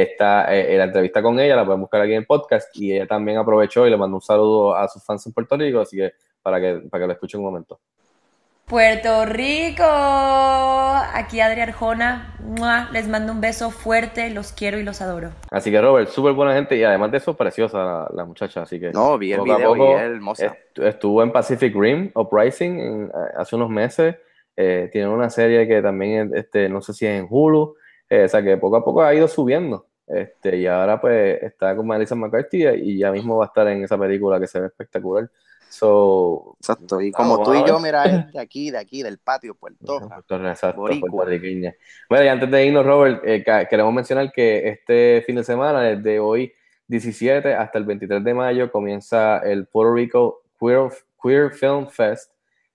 la entrevista con ella la pueden buscar aquí en el podcast, y ella también aprovechó y le mandó un saludo a sus fans en Puerto Rico, así que para que lo escuchen un momento. Puerto Rico, aquí Adria Arjona, ¡mua! Les mando un beso fuerte, los quiero y los adoro. Así que Robert, súper buena gente, y además de eso, preciosa la muchacha, así que... No, vi el video y es hermosa. Estuvo en Pacific Rim Uprising hace unos meses. Tiene una serie que también, no sé si es en Hulu, o sea que poco a poco ha ido subiendo. Y ahora pues está con Melissa McCarthy, y ya mismo va a estar en esa película que se ve espectaquelar. Exacto, y como tú y yo, mira, es de aquí, del patio, Puerto puertorriqueña. Bueno, y antes de irnos, Robert, queremos mencionar que este fin de semana, desde hoy 17 hasta el 23 de mayo, comienza el Puerto Rico Queer Film Fest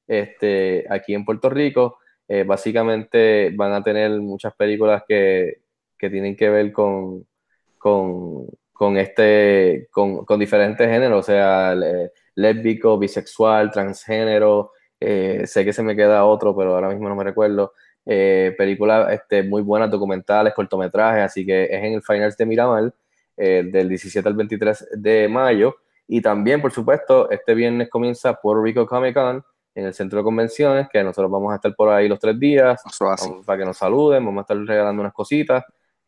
aquí en Puerto Rico. Básicamente van a tener muchas películas que tienen que ver con diferentes géneros, o sea, lésbico, bisexual, transgénero, sé que se me queda otro, pero ahora mismo no me recuerdo. Películas muy buenas, documentales, cortometrajes, así que es en el Fine Arts de Miramar, del 17 al 23 de mayo. Y también, por supuesto, este viernes comienza Puerto Rico Comic Con en el centro de convenciones, que nosotros vamos a estar por ahí los 3 días, para que nos saluden, vamos a estar regalando unas cositas,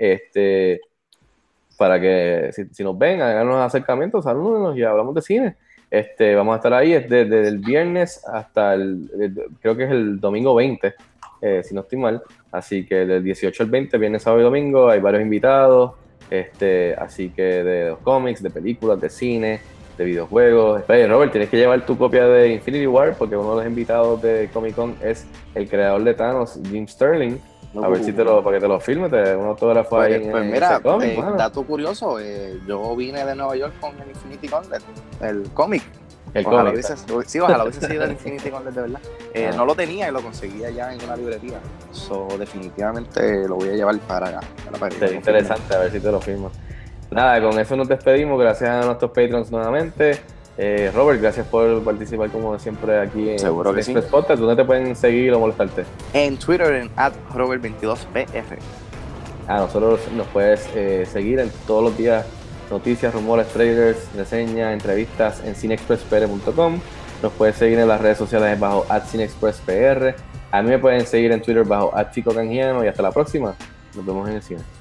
para que si nos ven, hagan los acercamientos, salúdenos y hablamos de cine. Vamos a estar ahí desde el viernes hasta creo que es el domingo 20, si no estoy mal. Así que del 18 al 20, viernes, sábado y domingo, hay varios invitados, así que de los cómics, de películas, de cine, de videojuegos. Oye, Robert, tienes que llevar tu copia de Infinity War, porque uno de los invitados de Comic Con es el creador de Thanos, Jim Sterling. A ver si para que te lo firme, un autógrafo ahí en mira, ese cómic. Dato curioso, yo vine de Nueva York con el Infinity Gauntlet, el cómic. Ojalá hubiese sido el Infinity Gauntlet de verdad. No lo tenía y lo conseguí allá en una librería. Definitivamente lo voy a llevar para allá. Sería interesante, a ver si te lo firmo. Nada, con eso nos despedimos. Gracias a nuestros Patrons nuevamente. Robert, gracias por participar como siempre aquí en Seguro que Express Podcast. ¿Dónde te pueden seguir o molestarte? En Twitter, en @Robert22pf. Nosotros nos puedes seguir en todos los días, noticias, rumores, trailers, reseñas, entrevistas en cinexpresspr.com. Nos puedes seguir en las redes sociales bajo @cinexpresspr. A mí me pueden seguir en Twitter bajo @chicocanjiano y hasta la próxima. Nos vemos en el cine.